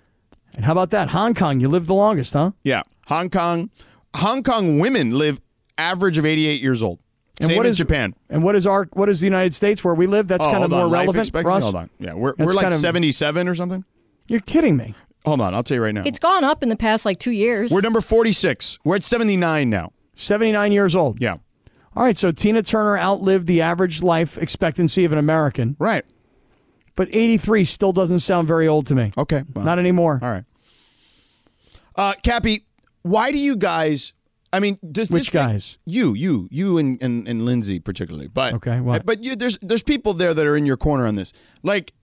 And how about that? Hong Kong, you lived the longest, huh? Yeah. Hong Kong. Hong Kong women live average of eighty-eight years old. And Same what in is Japan? And what is our what is the United States where we live? That's Oh, kind of hold more on. Life relevant expectancy? for us. Hold on. Yeah, we're, That's we're like kind of- seventy-seven or something. You're kidding me. Hold on, I'll tell you right now. It's gone up in the past like two years. We're number forty-six. We're at seventy-nine now. seventy-nine years old. Yeah. All right, so Tina Turner outlived the average life expectancy of an American. Right. But eighty-three still doesn't sound very old to me. Okay. well, Not anymore. All right. Uh, Cappy, why do you guys? I mean, does this Which thing- guys? You, you, you, and, and and Lindsay particularly. But Okay, what? But you, there's there's people there that are in your corner on this. Like,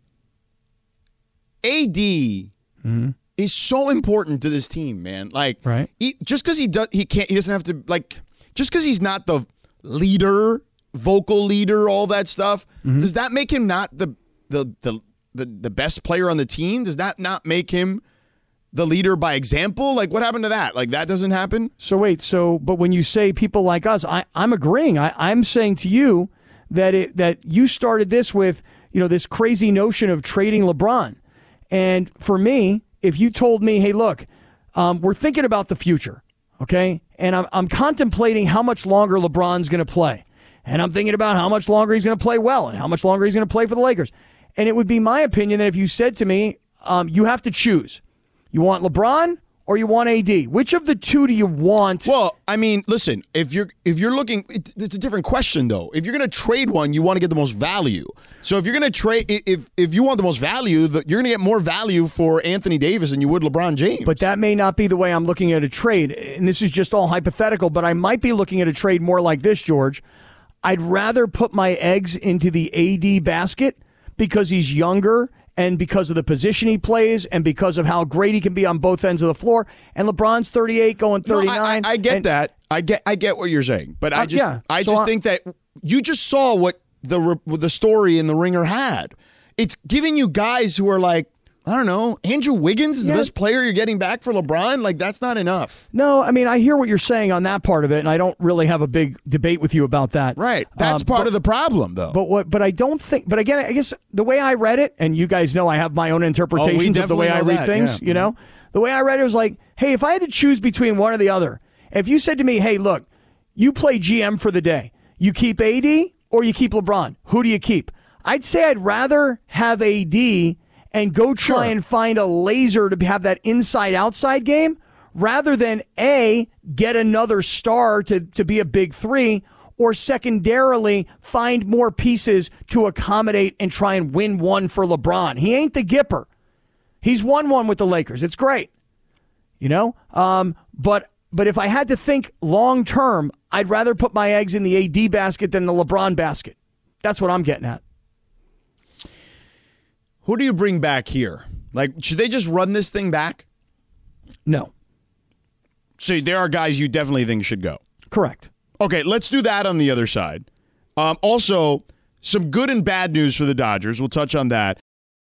A D Mm-hmm. is so important to this team, man. Like, Right. he, just because he does, he can't, he doesn't have to like, just because he's not the leader, vocal leader, all that stuff. Mm-hmm. Does that make him not the the the the the best player on the team? Does that not make him the leader by example? Like, what happened to that? Like, that doesn't happen? So wait, so but when you say people like us, I, I'm agreeing. I, I'm saying to you that it that you started this with, you know, this crazy notion of trading LeBron. And for me, if you told me, hey, look, um, we're thinking about the future, okay? And I'm I'm contemplating how much longer LeBron's going to play. And I'm thinking about how much longer he's going to play well and how much longer he's going to play for the Lakers. And it would be my opinion that if you said to me, um, you have to choose. You want LeBron or you want A D? Which of the two do you want? Well, I mean, listen, if you're if you're looking, it, it's a different question though. If you're going to trade one, you want to get the most value. So if you're going to trade, if if you want the most value, you're going to get more value for Anthony Davis than you would LeBron James. But that may not be the way I'm looking at a trade. And this is just all hypothetical, but I might be looking at a trade more like this, George. I'd rather put my eggs into the A D basket because he's younger and because of the position he plays and because of how great he can be on both ends of the floor. And LeBron's thirty-eight going thirty-nine. No, I, I, I get and, that. I get I get what you're saying. But I Uh, just yeah. I So just I- think that you just saw what the re- what the story in The Ringer had. It's giving you guys who are like, I don't know, Andrew Wiggins is the Yeah. best player you're getting back for LeBron. Like, that's not enough. No, I mean, I hear what you're saying on that part of it, and I don't really have a big debate with you about that. Right. That's Um, part but- of the problem, though. But what? But I don't think. But again, I guess the way I read it, and you guys know I have my own interpretations of the way definitely I know read that, things. yeah. You know, the way I read it was like, hey, if I had to choose between one or the other, if you said to me, hey, look, you play G M for the day, you keep A D or you keep LeBron, who do you keep? I'd say I'd rather have A D and go try Sure. and find a laser to have that inside-outside game rather than A, get another star to, to be a big three, or secondarily find more pieces to accommodate and try and win one for LeBron. He ain't the Gipper. He's won one with the Lakers. It's great. You know? Um, but but if I had to think long-term, I'd rather put my eggs in the A D basket than the LeBron basket. That's what I'm getting at. Who do you bring back here? Like, should they just run this thing back? No. So there are guys you definitely think should go. Correct. Okay, let's do that on the other side. Um, also, some good and bad news for the Dodgers. We'll touch on that.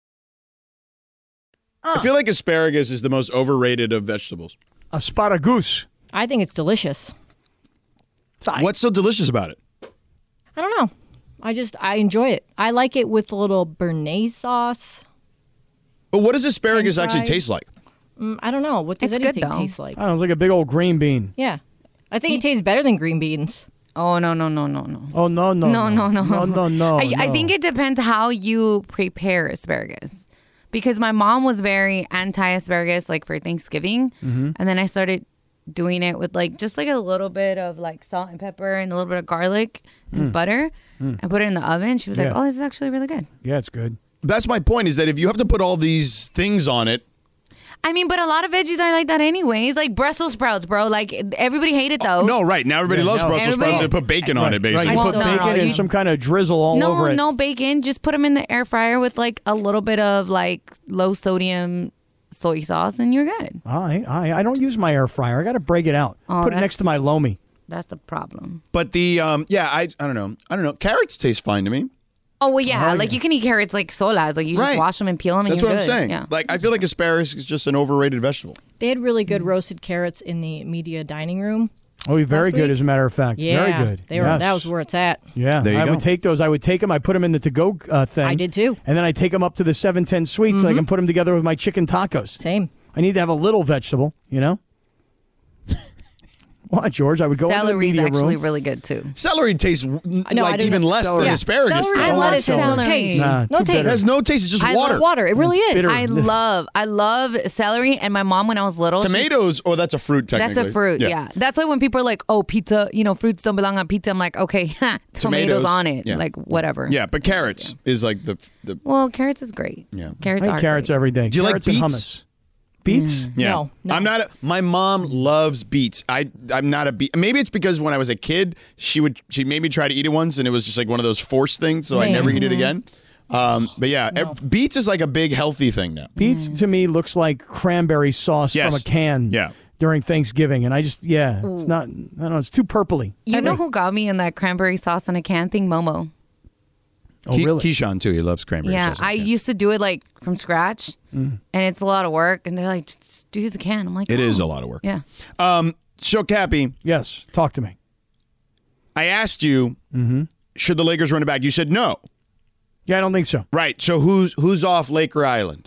I feel like asparagus is the most overrated of vegetables. Asparagus. I think it's delicious. What's so delicious about it? I don't know. I just, I enjoy it. I like it with a little béarnaise sauce. But what does asparagus French actually fries. taste like? Mm, I don't know. What does It's good, anything though. taste like? I don't know, it's like a big old green bean. Yeah. I think it tastes better than green beans. Oh, no, no, no, no, no. Oh, no, no. No, no, no. No, no, no. I, I no. think it depends how you prepare asparagus. Because my mom was very anti-asparagus, like for Thanksgiving. Mhm. And then I started doing it with like just like a little bit of like salt and pepper and a little bit of garlic and Mm. butter. Mm. I put it in the oven. She was like, Yeah. oh, this is actually really good. Yeah, it's good. That's my point, is that if you have to put all these things on it, I mean, but a lot of veggies are like that anyways. Like Brussels sprouts, bro. Like everybody hated those. no, right. Now everybody Yeah, loves now- Brussels Everybody- sprouts. They put bacon on Right, it, basically. Right, you Well, put no, bacon no, and you- some kind of drizzle all no, over it. no bacon. Just put them in the air fryer with like a little bit of like low sodium soy sauce, and you're good. I, I, I don't use my air fryer. I got to break it out. Oh, Put it that's- next to my Lomi. That's the problem. But the, um, yeah, I, I don't know. I don't know. Carrots taste fine to me. Oh well, yeah. Oh, like yeah. you can eat carrots like solas. Like you just Right. wash them and peel them, and That's you're what I'm good. saying. Yeah. Like, I feel like asparagus is just an overrated vegetable. They had really good roasted carrots in the media dining room. Oh, very last good, week. as a matter of fact. Yeah, Very good. They were. Yes. That was where it's at. Yeah, There you I go. would take those. I would take them. I put them in the to-go uh, thing. I did too. And then I take them up to the seven ten suite so I Mhm. can put them together with my chicken tacos. Same. I need to have a little vegetable, you know? What, George? I would go into the Celery is media actually room. really good too. Celery tastes No, I like didn't even know. less Celery. than Yeah. asparagus. Celery does. and lettuce has no Celery. taste. Nah, no too taste. It has no taste. It's just I water. love water. It really is. bitter. I love, I love celery. And my mom, when I was little, she- Tomatoes. Oh, that's a fruit. Technically, that's a fruit. Yeah. That's why when people are like, "Oh, pizza," you know, fruits don't belong on pizza. I'm like, okay, tomatoes, Tomatoes, on it, yeah. like whatever. Yeah, but carrots is like the the. Well, carrots is great. Yeah. Carrots I are eat carrots great. every day. Do you carrots like and beets? hummus. Beets? Yeah. No, no. I'm not. A, my mom loves beets. I I'm not a beet. Maybe it's because when I was a kid, she would she made me try to eat it once, and it was just like one of those forced things, so I Same. never eat it Mhm. again. Um, but yeah, ev- beets is like a big healthy thing now. Beets to me looks like cranberry sauce Yes. from a can. Yeah. During Thanksgiving, and I just yeah, it's not. I don't know. It's too purpley. You know who got me in that cranberry sauce in a can thing? Momo. Oh, Ke- really? Keyshawn too. He loves cranberry Yeah, sauce. I used to do it like from scratch, Mm. and it's a lot of work. And they're like, just do the can. I'm like, It oh. is a lot of work. Yeah. Um. So Cappy, Yes, talk to me. I asked you, Mm-hmm. should the Lakers run it back? You said no. Yeah, I don't think so. Right. So who's who's off Laker Island?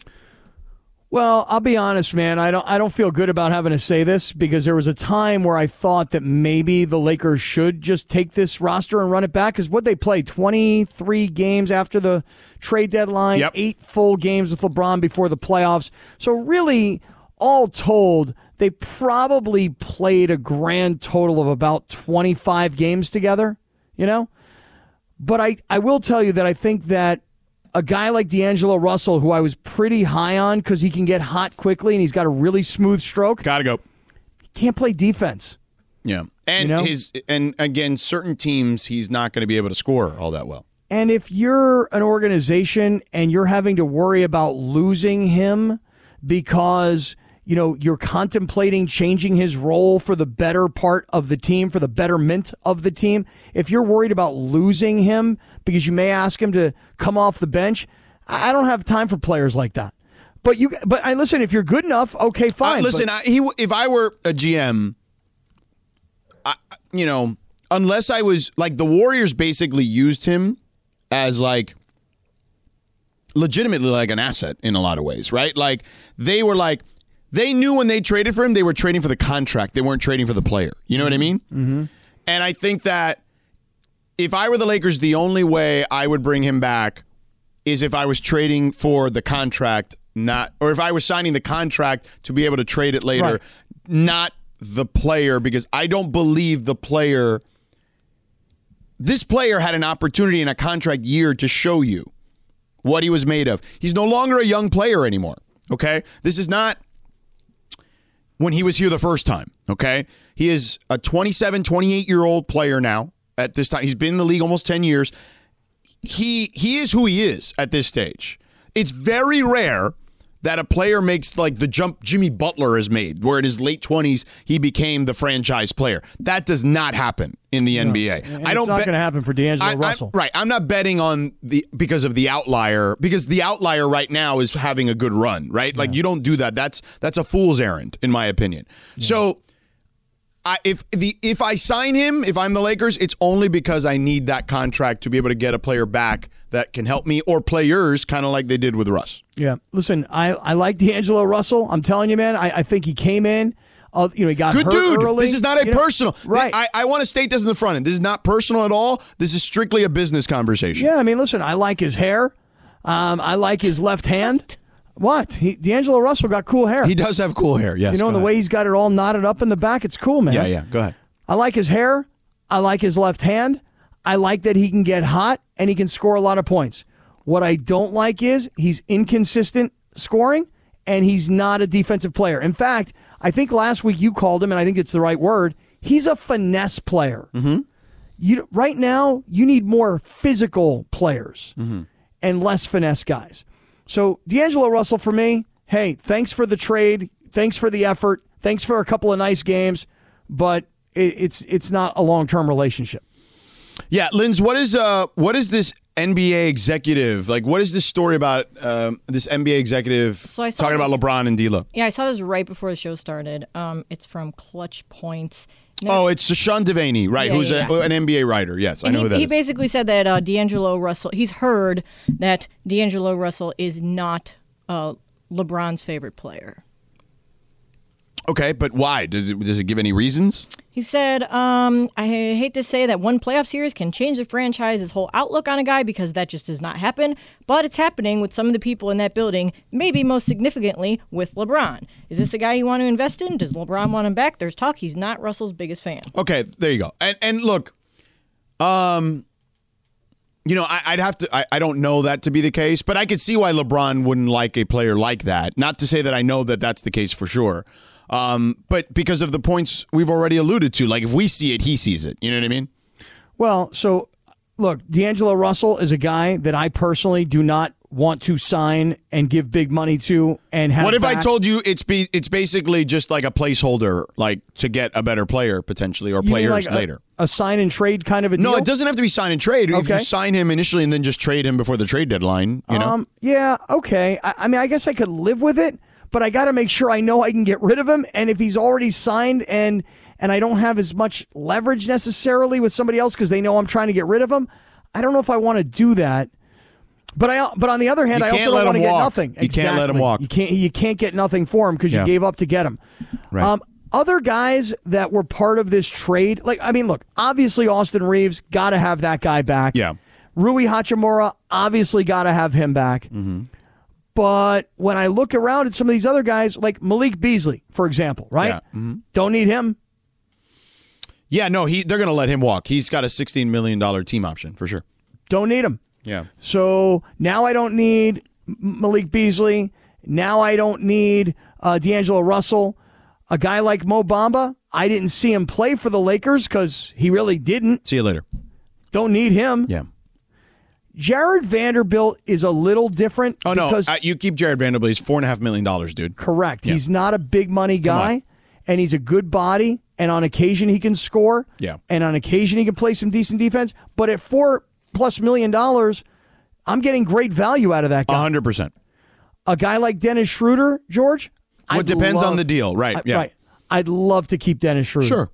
Well, I'll be honest, man. I don't. I don't feel good about having to say this because there was a time where I thought that maybe the Lakers should just take this roster and run it back. Because what they play twenty-three games after the trade deadline, Yep. eight full games with LeBron before the playoffs. So really, all told, they probably played a grand total of about twenty-five games together. You know, but I I will tell you that I think that a guy like D'Angelo Russell, who I was pretty high on because he can get hot quickly and he's got a really smooth stroke. Gotta go. He can't play defense. Yeah. And You know? his and again, certain teams he's not going to be able to score all that well. And if you're an organization and you're having to worry about losing him because, you know, you're contemplating changing his role for the better part of the team, for the betterment of the team, if you're worried about losing him because you may ask him to come off the bench, I don't have time for players like that. But you, but I listen. If you're good enough, okay, fine. Uh, listen, but- I, he if I were a G M, I, you know, unless I was like the Warriors, basically used him as like legitimately like an asset in a lot of ways, right? Like they were like they knew when they traded for him, they were trading for the contract. They weren't trading for the player. You know what I mean? Mm-hmm. And I think that if I were the Lakers, the only way I would bring him back is if I was trading for the contract, not, or if I was signing the contract to be able to trade it later, Right. not the player, because I don't believe the player. This player had an opportunity in a contract year to show you what he was made of. He's no longer a young player anymore. Okay, this is not when he was here the first time. Okay, he is a twenty-seven, twenty-eight year old player now. At this time, he's been in the league almost ten years. He he is who he is at this stage. It's very rare that a player makes like the jump Jimmy Butler has made, where in his late twenties he became the franchise player. That does not happen in the N B A. And I don't. It's not bet- going to happen for D'Angelo I- I- Russell. right. I'm not betting on the because of the outlier, because the outlier right now is having a good run, right? Like you don't do that. That's that's a fool's errand, in my opinion. So I, if the if I sign him, if I'm the Lakers, it's only because I need that contract to be able to get a player back that can help me, or players, kind of like they did with Russ. Yeah, listen, I, I like D'Angelo Russell. I'm telling you, man. I, I think he came in. Uh, you know, he got Good hurt dude. early. This is not a you know, personal. right? I, I want to state this in the front end. This is not personal at all. This is strictly a business conversation. Yeah, I mean, listen, I like his hair. Um, I like his left hand. What? He, D'Angelo Russell got cool hair. He does have cool hair. Yes. you know, go the ahead. way he's got it all knotted up in the back, it's cool, man. Yeah, yeah. Go ahead. I like his hair. I like his left hand. I like that he can get hot and he can score a lot of points. What I don't like is he's inconsistent scoring and he's not a defensive player. In fact, I think last week you called him, and I think it's the right word, he's a finesse player. Mm-hmm. You right now, you need more physical players Mm-hmm. and less finesse guys. So D'Angelo Russell, for me, hey, thanks for the trade, thanks for the effort, thanks for a couple of nice games, but it, it's it's not a long term relationship. Yeah, Linz, what is uh what is this N B A executive like? What is this story about? Um, this N B A executive So I saw talking this- about LeBron and D'Lo. Yeah, I saw this right before the show started. Um, it's from Clutch Points. Oh, it's Sean Devaney, right? Yeah, who's yeah, a, yeah. an N B A writer. Yes, I And know he, who that he is. basically said that uh, D'Angelo Russell, he's heard that D'Angelo Russell is not uh, LeBron's favorite player. Okay, but why? Does it, does it give any reasons? He said, um, I hate to say that one playoff series can change the franchise's whole outlook on a guy because that just does not happen, but it's happening with some of the people in that building, maybe most significantly with LeBron. Is this a guy you want to invest in? Does LeBron want him back? There's talk he's not Russell's biggest fan. Okay, there you go. And and look, um, you know, I, I'd have to, I, I don't know that to be the case, but I could see why LeBron wouldn't like a player like that. Not to say that I know that that's the case for sure. Um, but because of the points we've already alluded to, like if we see it, he sees it. You know what I mean? Well, so look, D'Angelo Russell is a guy that I personally do not want to sign and give big money to. And have what if back. I told you it's be it's basically just like a placeholder, like to get a better player potentially or You mean players like a- later? A sign and trade kind of a deal? No, it doesn't have to be sign and trade. If Okay. you sign him initially and then just trade him before the trade deadline, you know. Um, yeah, okay. I, I mean, I guess I could live with it, but I got to make sure I know I can get rid of him. And if he's already signed and and I don't have as much leverage necessarily with somebody else because they know I'm trying to get rid of him, I don't know if I want to do that. But I but on the other hand, You I can't also don't let want to him get walk. nothing. You can't let him Exactly. walk. You can't you can't get nothing for him because Yeah. you gave up to get him. Right. Um, other guys that were part of this trade, like I mean, look, obviously Austin Reeves, got to have that guy back. Yeah. Rui Hachimura, obviously got to have him back. Mm-hmm. But when I look around at some of these other guys, like Malik Beasley, for example, right? Yeah. Mhm. Don't need him. Yeah, no, he they're going to let him walk. He's got a sixteen million dollars team option for sure. Don't need him. Yeah. So now I don't need M- Malik Beasley. Now I don't need uh, D'Angelo Russell. A guy like Mo Bamba, I didn't see him play for the Lakers because he really didn't. See you later. Don't need him. Yeah. Jared Vanderbilt is a little different. Oh, no, because uh, you keep Jared Vanderbilt. He's four point five million dollars, dude. Correct. Yeah. He's not a big money guy, and he's a good body, and on occasion he can score. Yeah. And on occasion he can play some decent defense. But at four plus million dollars, I'm getting great value out of that guy. one hundred percent. A guy like Dennis Schroeder, George? Well, it I'd depends love- on the deal, right? I- Yeah. Right. I'd love to keep Dennis Schroeder. Sure.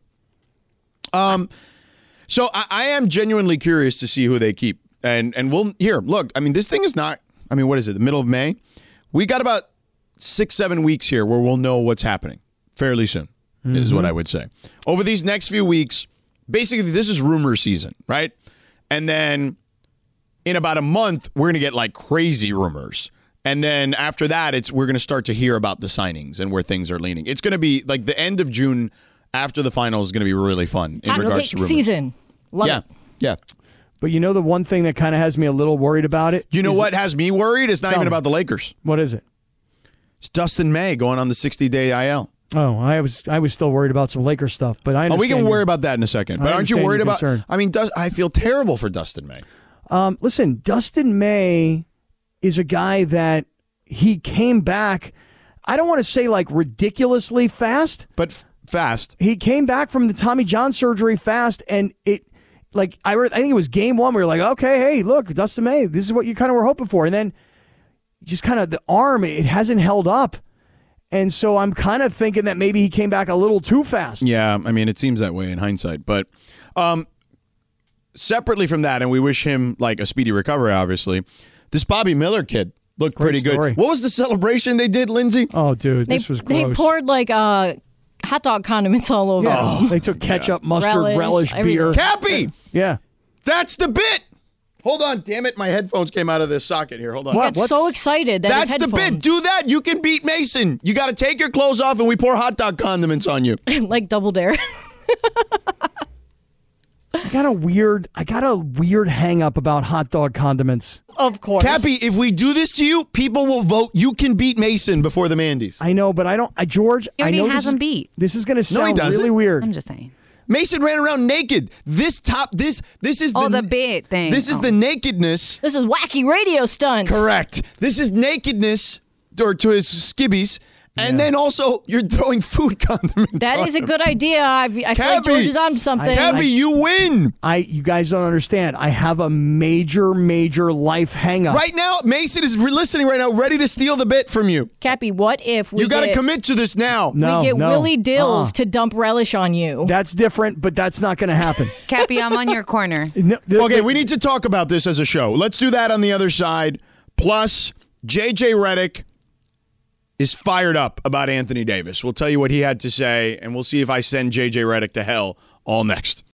Um, so I, I am genuinely curious to see who they keep. And and we'll here, look, I mean, this thing is not, I mean, what is it, the middle of May? We got about six, seven weeks here where we'll know what's happening fairly soon, is what I would say. Over these next few weeks, basically, this is rumor season, right? And then in about a month, we're going to get like crazy rumors. And then after that, it's we're going to start to hear about the signings and where things are leaning. It's going to be like the end of June after the finals is going to be really fun in Hot regards take to rumors. season. Love yeah, it. yeah. But you know the one thing that kind of has me a little worried about it? You know is- what has me worried? It's not Tell even me. about the Lakers. What is it? It's Dustin May going on the sixty-day I L. Oh, I was I was still worried about some Lakers stuff, but I Oh, we can understand worry your- about that in a second. I But aren't you understand worried your about? concern. I mean, does, I feel terrible for Dustin May. Um, listen, Dustin May is a guy that he came back. I don't want to say like ridiculously fast, but f- fast. He came back from the Tommy John surgery fast, and it like I, re- I think it was game one. We were like, okay, hey, look, Dustin May, this is what you kind of were hoping for, and then just kind of the arm, it hasn't held up, and so I'm kind of thinking that maybe he came back a little too fast. Yeah, I mean, it seems that way in hindsight. But um, separately from that, and we wish him like a speedy recovery, obviously, this Bobby Miller kid looked Great pretty story. good. What was the celebration they did, Lindsay? Oh, dude, They, this was they gross. poured like uh, hot dog condiments all over. Yeah, them. they took ketchup, mustard, Relish, relish, beer. everything. Cappy! Yeah. That's the bit! Hold on, damn it, my headphones came out of this socket here. Hold on. I got so excited that That's his the bit. headphones- Do that. You can beat Mason. You got to take your clothes off and we pour hot dog condiments on you. like Double Dare. I got a weird, I got a weird hang up about hot dog condiments. Of course. Cappy, if we do this to you, people will vote. You can beat Mason before the Mandy's. I know, but I don't. I George, He I already know has this is, him beat. This is going to No, he sound doesn't. really weird. I'm just saying. Mason ran around naked. This top, this, this is Oh, the, the bit thing. This is Oh. the nakedness. This is wacky radio stunt. Correct. This is nakedness, or to his skibbies, and then also you're throwing food condiments. That on is a him. good idea. I, I feel like Cappy! George is on something. Cappy, you win. I, you guys don't understand. I have a major, major life hang up. Right now, Mason is re- listening right now, ready to steal the bit from you. Cappy, what if we You got to get, commit to this now. No, we get no. Willie Dills Uh-uh. to dump relish on you? That's different, but that's not going to happen. Cappy, I'm on your corner. No, the- Okay, the- we need to talk about this as a show. Let's do that on the other side. Plus, J J Redick is fired up about Anthony Davis. We'll tell you what he had to say, and we'll see if I send J J Redick to hell all next.